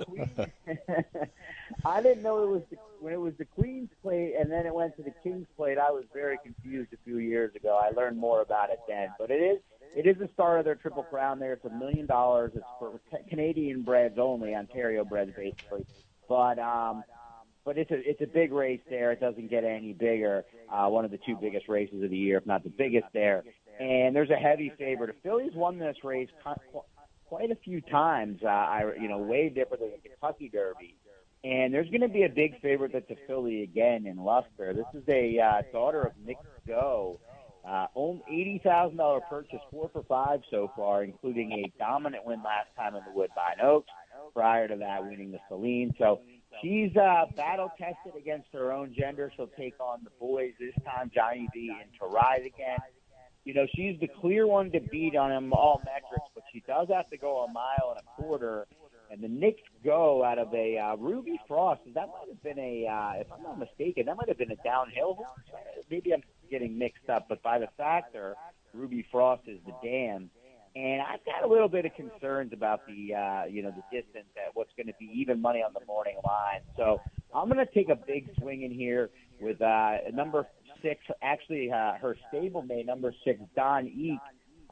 I didn't know it was the, when it was the Queen's Plate and then it went to the King's Plate. I was very confused a few years ago. I learned more about it then, but it is it is the start of their Triple Crown. There, it's a million dollars. It's for Canadian breds only, Ontario breds basically. But um, but it's a it's a big race there. It doesn't get any bigger. Uh, one of the two biggest races of the year, if not the biggest there. And there's a heavy favorite. The Phillies won this race quite a few times. Uh, I you know way different than the Kentucky Derby. And there's going to be a big favorite that's a filly again in Luster. This is a uh, daughter of Nick Go. Uh, eighty thousand dollars purchase, four for five so far, including a dominant win last time in the Woodbine Oaks. Prior to that, winning the Saline. So she's uh, battle-tested against her own gender. She'll take on the boys this time, Johnny V, and to ride again. You know, she's the clear one to beat on them all metrics, but she does have to go a mile and a quarter. And the Knicks Go out of a uh, Ruby Frost, that might have been a, uh, if I'm not mistaken, that might have been a downhill horse. Maybe I'm getting mixed up, but by the factor, Ruby Frost is the dam. And I've got a little bit of concerns about the, uh, you know, the distance at what's going to be even money on the morning line. So I'm going to take a big swing in here with uh, number six, actually uh, her stablemate, number six, Don Eek.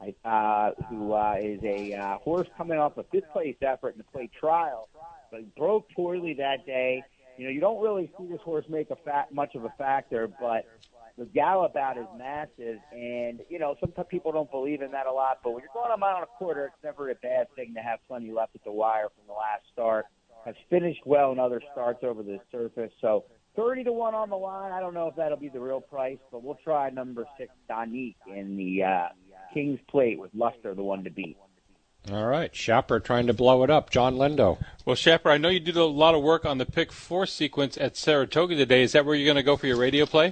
Uh, who uh, is a uh, horse coming off a fifth-place effort in the plate trial, but broke poorly that day. You know, you don't really see this horse make a fat, much of a factor, but the gallop out is massive. And, you know, some people don't believe in that a lot, but when you're going a mile and a quarter, it's never a bad thing to have plenty left at the wire from the last start. Has finished well in other starts over the surface, so thirty to one on the line. I don't know if that'll be the real price, but we'll try number six, Donique, in the uh, King's Plate with Luster, the one to beat. All right, Shapper trying to blow it up. John Lindo. Well, Shapper, I know you did a lot of work on the pick four sequence at Saratoga today. Is that where you're going to go for your radio play?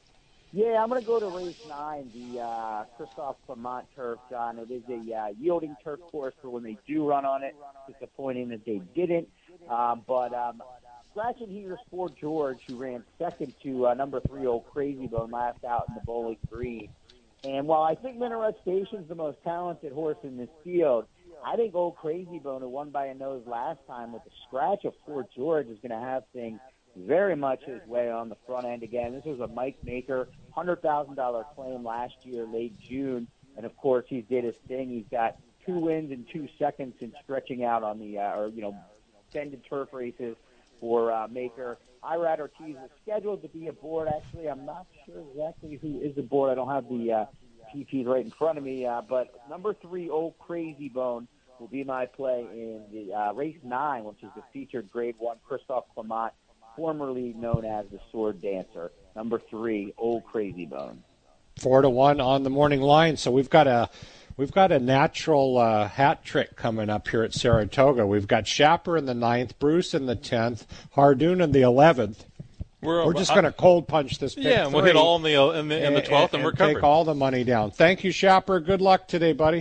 Yeah, I'm going to go to race nine, the uh, Christophe Clement turf, John. It is a uh, yielding turf course for when they do run on it. Disappointing that they didn't. Um, but um, scratching here's Fort George, who ran second to uh, number three, Old Crazy Bone, last out in the Bowling Green. And while I think Minaret Station's the most talented horse in this field, I think Old Crazy Bone, who won by a nose last time with the scratch of Fort George, is going to have things very much his way on the front end again. This was a Mike Maker, one hundred thousand dollars claim last year, late June. And, of course, he did his thing. He's got two wins in two seconds in stretching out on the, uh, or, you know, extended turf races. for uh, Maker. Irad Ortiz is scheduled to be aboard. Actually, I'm not sure exactly who is aboard. I don't have the uh, P Ps right in front of me. Uh, but number three, Old Crazy Bone, will be my play in the uh, race nine, which is the featured Grade One Christophe Clement, formerly known as the Sword Dancer. Number three, Old Crazy Bone. Four to one on the morning line. So we've got a we've got a natural uh, hat trick coming up here at Saratoga. We've got Schapper in the ninth, Bruce in the tenth, Hardoon in the eleventh. We're, we're just going to cold punch this pick Yeah, and we'll hit all in the in the, in the twelfth, and, and, and we're covered. Take all the money down. Thank you, Schapper. Good luck today, buddy.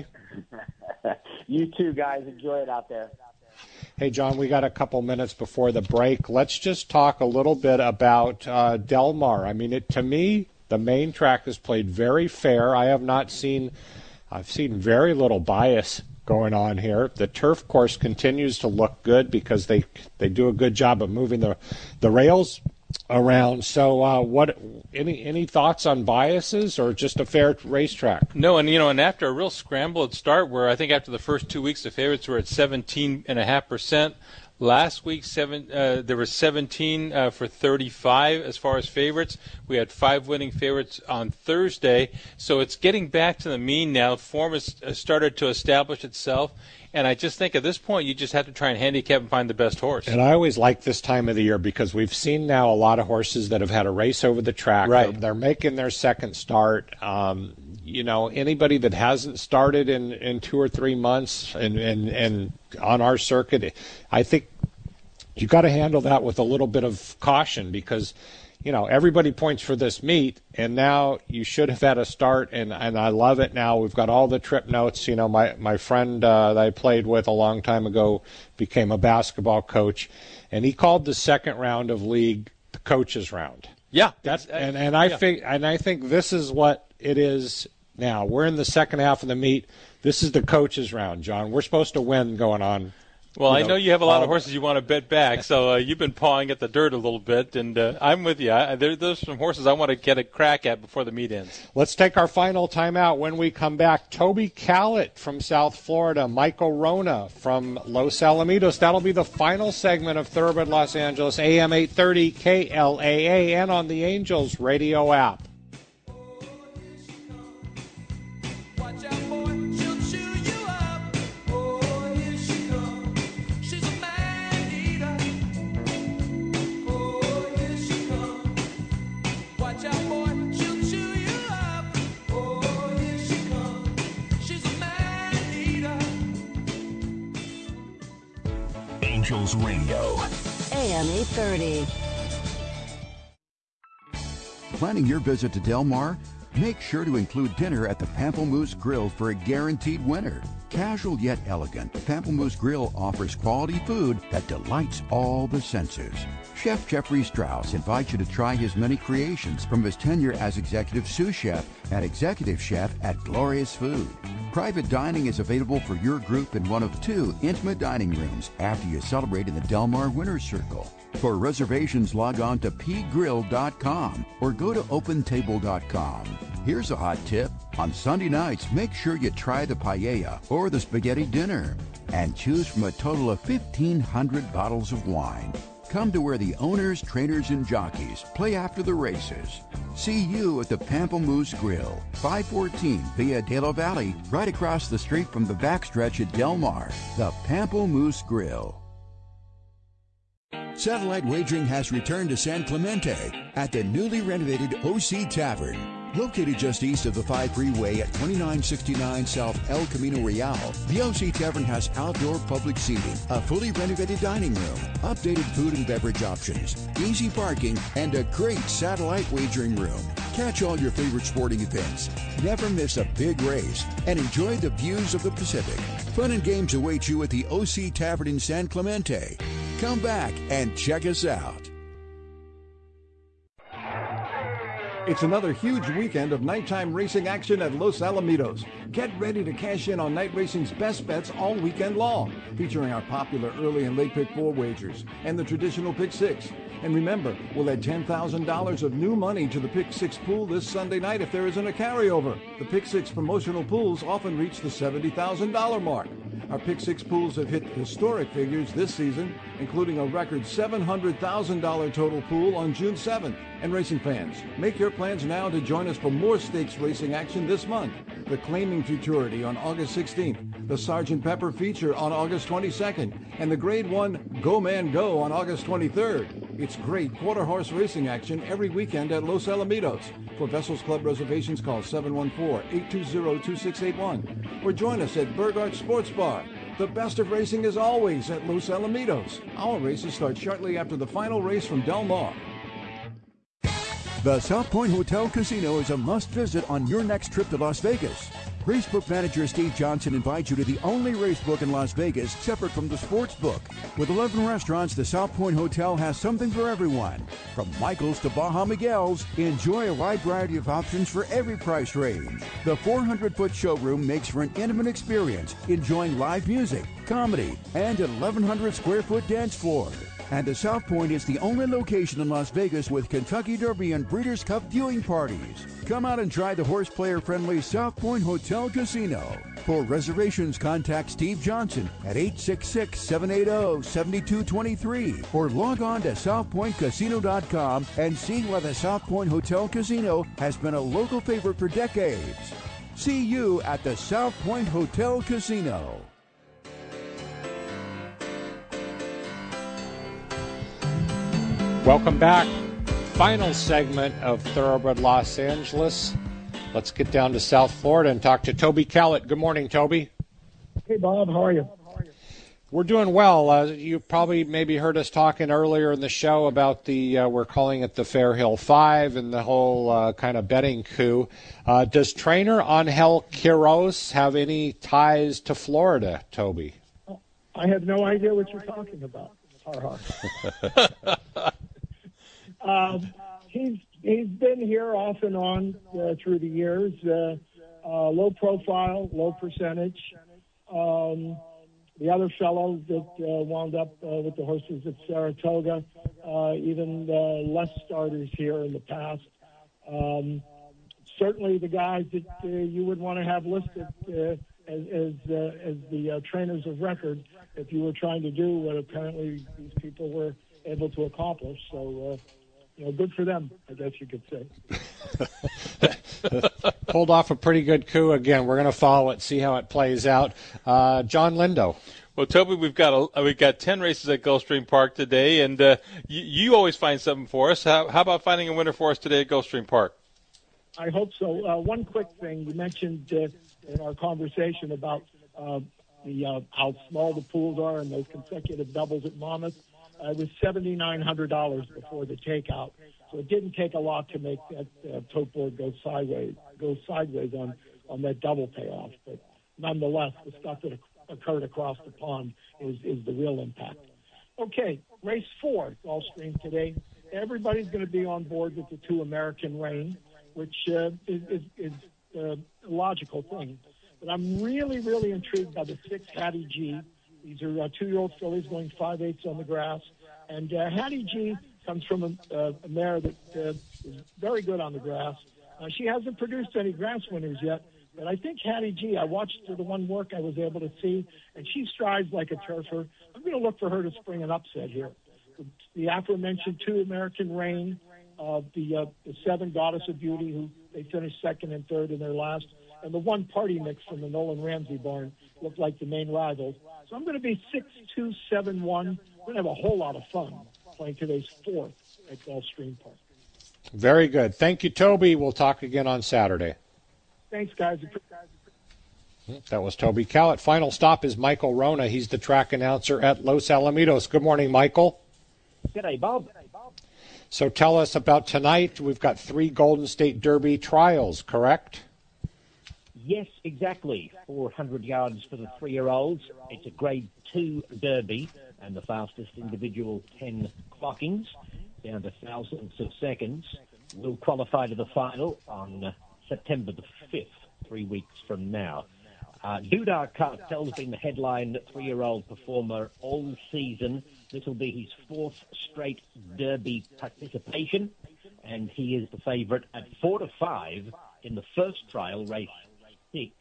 You too, guys. Enjoy it out there. Hey, John, we got a couple minutes before the break. Let's just talk a little bit about uh, Del Mar. I mean, it, to me, the main track is played very fair. I have not seen, I've seen very little bias going on here. The turf course continues to look good because they they do a good job of moving the the rails around. So, uh, what? Any any thoughts on biases or just a fair racetrack? No, and you know, and after a real scramble at start, where I think after the first two weeks the favorites were at seventeen and a half percent. Last week, seven uh, there was seventeen uh, for thirty-five as far as favorites. We had five winning favorites on Thursday, so it's getting back to the mean now. Form has started to establish itself. And I just think at this point you just have to try and handicap and find the best horse. And I always like this time of the year because we've seen now a lot of horses that have had a race over the track. Right. They're, they're making their second start. Um, you know, anybody that hasn't started in, in two or three months and, and, and on our circuit, I think you got to handle that with a little bit of caution because, you know, everybody points for this meet, and now you should have had a start, and, and I love it now. We've got all the trip notes. You know, my, my friend uh, that I played with a long time ago became a basketball coach, and he called the second round of league the coach's round. Yeah. That's, and, and, I yeah. think, and I think this is what it is now. We're in the second half of the meet. This is the coach's round, John. We're supposed to win going on. Well, you I know, know you have a lot of all, horses you want to bet back, so uh, you've been pawing at the dirt a little bit, and uh, I'm with you. I, there, there's some horses I want to get a crack at before the meet ends. Let's take our final timeout. When we come back, Toby Callett from South Florida, Michael Rona from Los Alamitos. That'll be the final segment of Thoroughbred Los Angeles, A M eight thirty K L A A, and on the Angels radio app. Angels Radio. A M eight thirty. Planning your visit to Del Mar? Make sure to include dinner at the Pamplemousse Grill for a guaranteed winner. Casual yet elegant, Pamplemousse Grill offers quality food that delights all the senses. Chef Jeffrey Strauss invites you to try his many creations from his tenure as executive sous chef and executive chef at Glorious Food. Private dining is available for your group in one of two intimate dining rooms after you celebrate in the Del Mar Winner's Circle. For reservations, log on to p grill dot com or go to open table dot com. Here's a hot tip. On Sunday nights, make sure you try the paella or the spaghetti dinner and choose from a total of fifteen hundred bottles of wine. Come to where the owners, trainers, and jockeys play after the races. See you at the Pamplemousse Grill, five fourteen Via de la Valley, right across the street from the backstretch at Del Mar. The Pamplemousse Grill. Satellite wagering has returned to San Clemente at the newly renovated O C Tavern. Located just east of the five freeway at twenty-nine sixty-nine South El Camino Real, the O C Tavern has outdoor public seating, a fully renovated dining room, updated food and beverage options, easy parking, and a great satellite wagering room. Catch all your favorite sporting events, never miss a big race, and enjoy the views of the Pacific. Fun and games await you at the O C Tavern in San Clemente. Come back and check us out. It's another huge weekend of nighttime racing action at Los Alamitos. Get ready to cash in on night racing's best bets all weekend long, featuring our popular early and late pick four wagers and the traditional pick six. And remember, we'll add ten thousand dollars of new money to the pick six pool this Sunday night if there isn't a carryover. The pick six promotional pools often reach the seventy thousand dollars mark. Our Pick Six pools have hit historic figures this season, including a record seven hundred thousand dollars total pool on June seventh. And racing fans, make your plans now to join us for more stakes racing action this month. The Claiming Futurity on August sixteenth, the Sergeant Pepper Feature on August twenty-second, and the Grade one Go Man Go on August twenty-third. It's great quarter horse racing action every weekend at Los Alamitos. For Vessels Club reservations, call seven one four, eight two zero, two six eight one or join us at Burgart Sports Bar. The best of racing is always at Los Alamitos. Our races start shortly after the final race from Del Mar. The South Point Hotel Casino is a must-visit on your next trip to Las Vegas. Racebook manager Steve Johnson invites you to the only racebook in Las Vegas separate from the sports book. With eleven restaurants, the South Point Hotel has something for everyone. From Michael's to Baja Miguel's, enjoy a wide variety of options for every price range. The four hundred foot showroom makes for an intimate experience, enjoying live music, comedy, and an eleven hundred square foot dance floor. And the South Point is the only location in Las Vegas with Kentucky Derby and Breeders' Cup viewing parties. Come out and try the horse player-friendly South Point Hotel Casino. For reservations, contact Steve Johnson at eight six six, seven eight zero, seven two two three or log on to south point casino dot com and see why the South Point Hotel Casino has been a local favorite for decades. See you at the South Point Hotel Casino. Welcome back. Final segment of Thoroughbred Los Angeles. Let's get down to South Florida and talk to Toby Callett. Good morning, Toby. Hey, Bob. How are you? We're doing well. Uh, you probably maybe heard us talking earlier in the show about the, uh, we're calling it the Fairhill Five and the whole uh, kind of betting coup. Uh, does trainer Angel Quiroz have any ties to Florida, Toby? I have no idea what you're talking about. Har har. Um, he's he's been here off and on uh, through the years. Uh, uh, low profile, low percentage. Um, the other fellow that uh, wound up uh, with the horses at Saratoga, uh, even uh, less starters here in the past. Um, certainly, the guys that uh, you would want to have listed uh, as as, uh, as the uh, trainers of record, if you were trying to do what apparently these people were able to accomplish. So. Uh, You know, good for them, I guess you could say. Pulled off a pretty good coup. Again, we're going to follow it, see how it plays out. Uh, John Lindo. Well, Toby, we've got a, we've got ten races at Gulfstream Park today, and uh, you, you always find something for us. How, how about finding a winner for us today at Gulfstream Park? I hope so. Uh, one quick thing you mentioned uh, in our conversation about uh, the uh, how small the pools are and those consecutive doubles at Monmouth. Uh, it was seven thousand nine hundred dollars before the takeout, so it didn't take a lot to make that uh, tote board go sideways, go sideways on, on that double payoff. But nonetheless, the stuff that occurred across the pond is, is the real impact. Okay, race four, Gulfstream today. Everybody's going to be on board with the two American Rain, which uh, is, is, is uh, a logical thing. But I'm really, really intrigued by the six Hattie G. These are uh, two-year-old fillies going five-eighths on the grass. And uh, Hattie G comes from a, uh, a mare that uh, is very good on the grass. Uh, she hasn't produced any grass winners yet, but I think Hattie G, I watched the one work I was able to see, and she strides like a turfer. I'm going to look for her to spring an upset here. The, the aforementioned two American Rain, uh, the, uh, the seven Goddess of Beauty, who they finished second and third in their last, and the one Party Mix from the Nolan Ramsey barn looked like the main rivals. So I'm going to be six two seven one. We're going to have a whole lot of fun playing today's fourth at Gulfstream Park. Very good. Thank you, Toby. We'll talk again on Saturday. Thanks, guys. That was Toby Callett. Final stop is Michael Rona. He's the track announcer at Los Alamitos. Good morning, Michael. G'day, Bob. So tell us about tonight. We've got three Golden State Derby trials, correct? Yes, exactly. four hundred yards for the three-year-olds. It's a grade two derby, and the fastest individual ten clockings, down to thousandths of seconds, will qualify to the final on uh, September the fifth, three weeks from now. Uh, Dudar Cartel's been the headline three-year-old performer all season. This will be his fourth straight derby participation, and he is the favourite at four to five in the first trial, race six.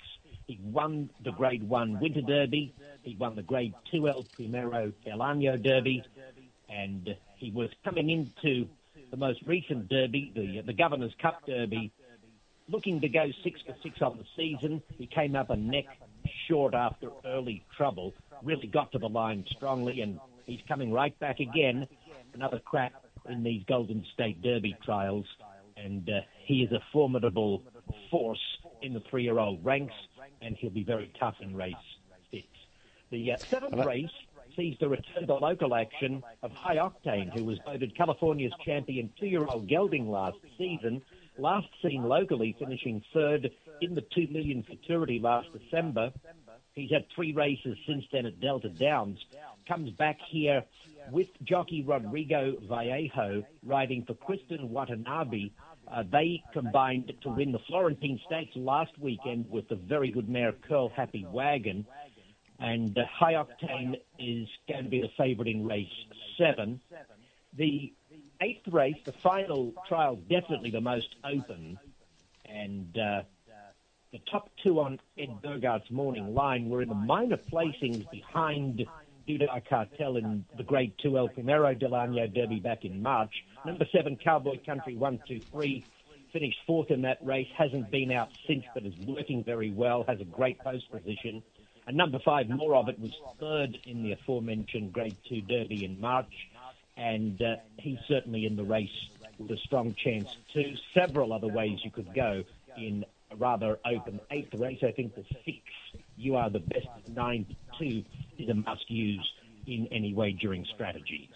He won the Grade one Winter Derby. He won the Grade two El Primero del Año Derby. And he was coming into the most recent Derby, the, the Governor's Cup Derby, looking to go six for six on the season. He came up a neck short after early trouble, really got to the line strongly, and he's coming right back again. Another crack in these Golden State Derby trials, and uh, he is a formidable force in the three-year-old ranks, and he'll be very tough in race six. The uh, seventh race sees the return to local action of High Octane, who was voted California's champion two-year-old gelding last season, last seen locally finishing third in the two million futurity last December. He's had three races since then at Delta Downs. Comes back here with jockey Rodrigo Vallejo riding for Kristen Watanabe. Uh, they combined to win the Florentine Stakes last weekend with the very good mare Curl Happy Wagon. And uh, High Octane is going to be the favourite in race seven. The eighth race, the final trial, definitely the most open. And uh, the top two on Ed Burgart's morning line were in the minor placings behind Dudar Cartel in the Grade two El Primero del Año Derby back in March. Number seven, Cowboy Country one two three, finished fourth in that race, hasn't been out since, but is working very well, has a great post position. And number five, More of It, was third in the aforementioned Grade two Derby in March, and uh, he's certainly in the race with a strong chance too. Several other ways you could go in a rather open eighth race. I think the six, You Are the Best, nine to two, is a must-use in any wagering strategies.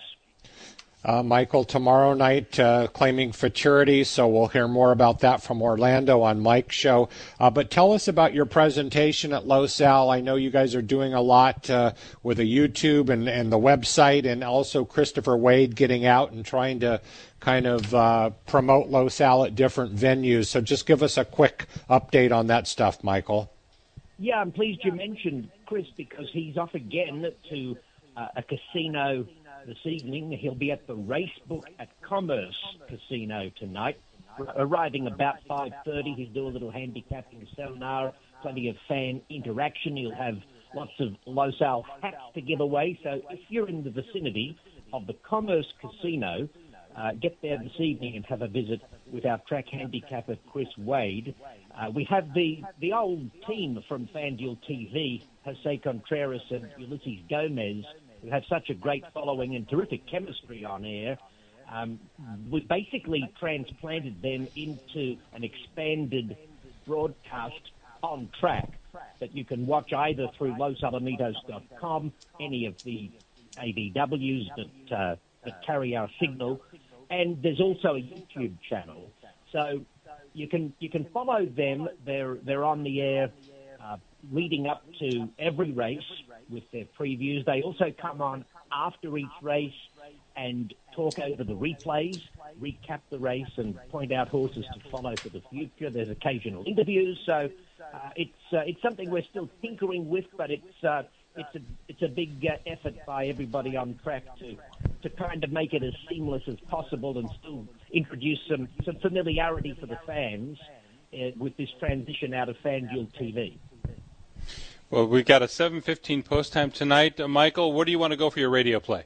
Uh, Michael, tomorrow night uh, claiming futurity, so we'll hear more about that from Orlando on Mike's show. Uh, but tell us about your presentation at Los Al. I know you guys are doing a lot uh, with the YouTube and, and the website, and also Christopher Wade getting out and trying to kind of uh, promote Los Al at different venues. So just give us a quick update on that stuff, Michael. Yeah, I'm pleased you mentioned Chris, because he's off again to uh, a casino this evening. He'll be at the Racebook at Commerce Casino tonight, arriving about five thirty. He'll do a little handicapping seminar, plenty of fan interaction. He'll have lots of Los Al hats to give away. So if you're in the vicinity of the Commerce Casino, uh, get there this evening and have a visit with our track handicapper, Chris Wade. Uh, we have the, the old team from FanDuel T V, Jose Contreras and Ulysses Gomez, who have such a great following and terrific chemistry on air. Um, we basically transplanted them into an expanded broadcast on track that you can watch either through Los Alamitos dot com, any of the A D Ws that, uh, that carry our signal, and there's also a YouTube channel. So you can you can follow them. They're, they're on the air uh, leading up to every race with their previews. They also come on after each race and talk over the replays, recap the race, and point out horses to follow for the future. There's occasional interviews, so uh, it's uh, it's something we're still tinkering with, but it's uh, it's a it's a big uh, effort by everybody on track to to kind of make it as seamless as possible and still introduce some some familiarity for the fans uh, with this transition out of FanDuel T V. Well, we've got a seven fifteen post time tonight. Uh, Michael, where do you want to go for your radio play?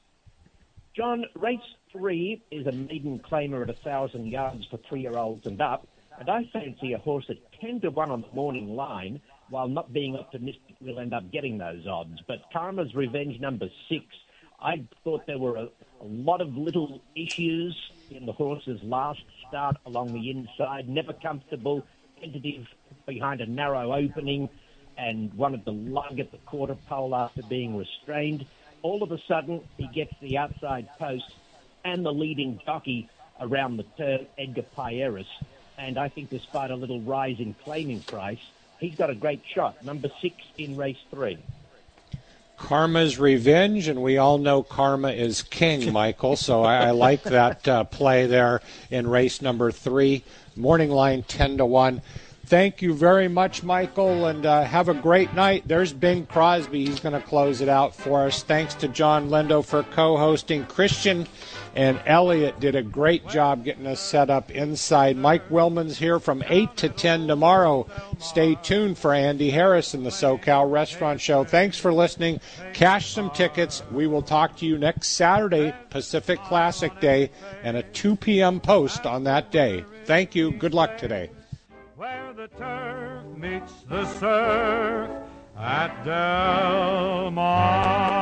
John, race three is a maiden claimer at one thousand yards for three-year-olds and up, and I fancy a horse at ten to one on the morning line. While not being optimistic we'll end up getting those odds. But Karma's Revenge, number six, I thought there were a, a lot of little issues in the horse's last start along the inside, never comfortable, tentative behind a narrow opening, and wanted to lug at the quarter pole after being restrained. All of a sudden, he gets the outside post and the leading jockey around the turn, Edgar Payeras. And I think despite a little rise in claiming price, he's got a great shot. Number six in race three. Karma's Revenge, and we all know Karma is king, Michael, so I, I like that uh, play there in race number three. Morning line ten to one. Thank you very much, Michael, and uh, have a great night. There's Bing Crosby. He's going to close it out for us. Thanks to John Lindo for co-hosting. Christian and Elliot did a great job getting us set up inside. Mike Willman's here from eight to ten tomorrow. Stay tuned for Andy Harris and the SoCal Restaurant Show. Thanks for listening. Cash some tickets. We will talk to you next Saturday, Pacific Classic Day, and a two p.m. post on that day. Thank you. Good luck today. Where the turf meets the surf at Del Mar.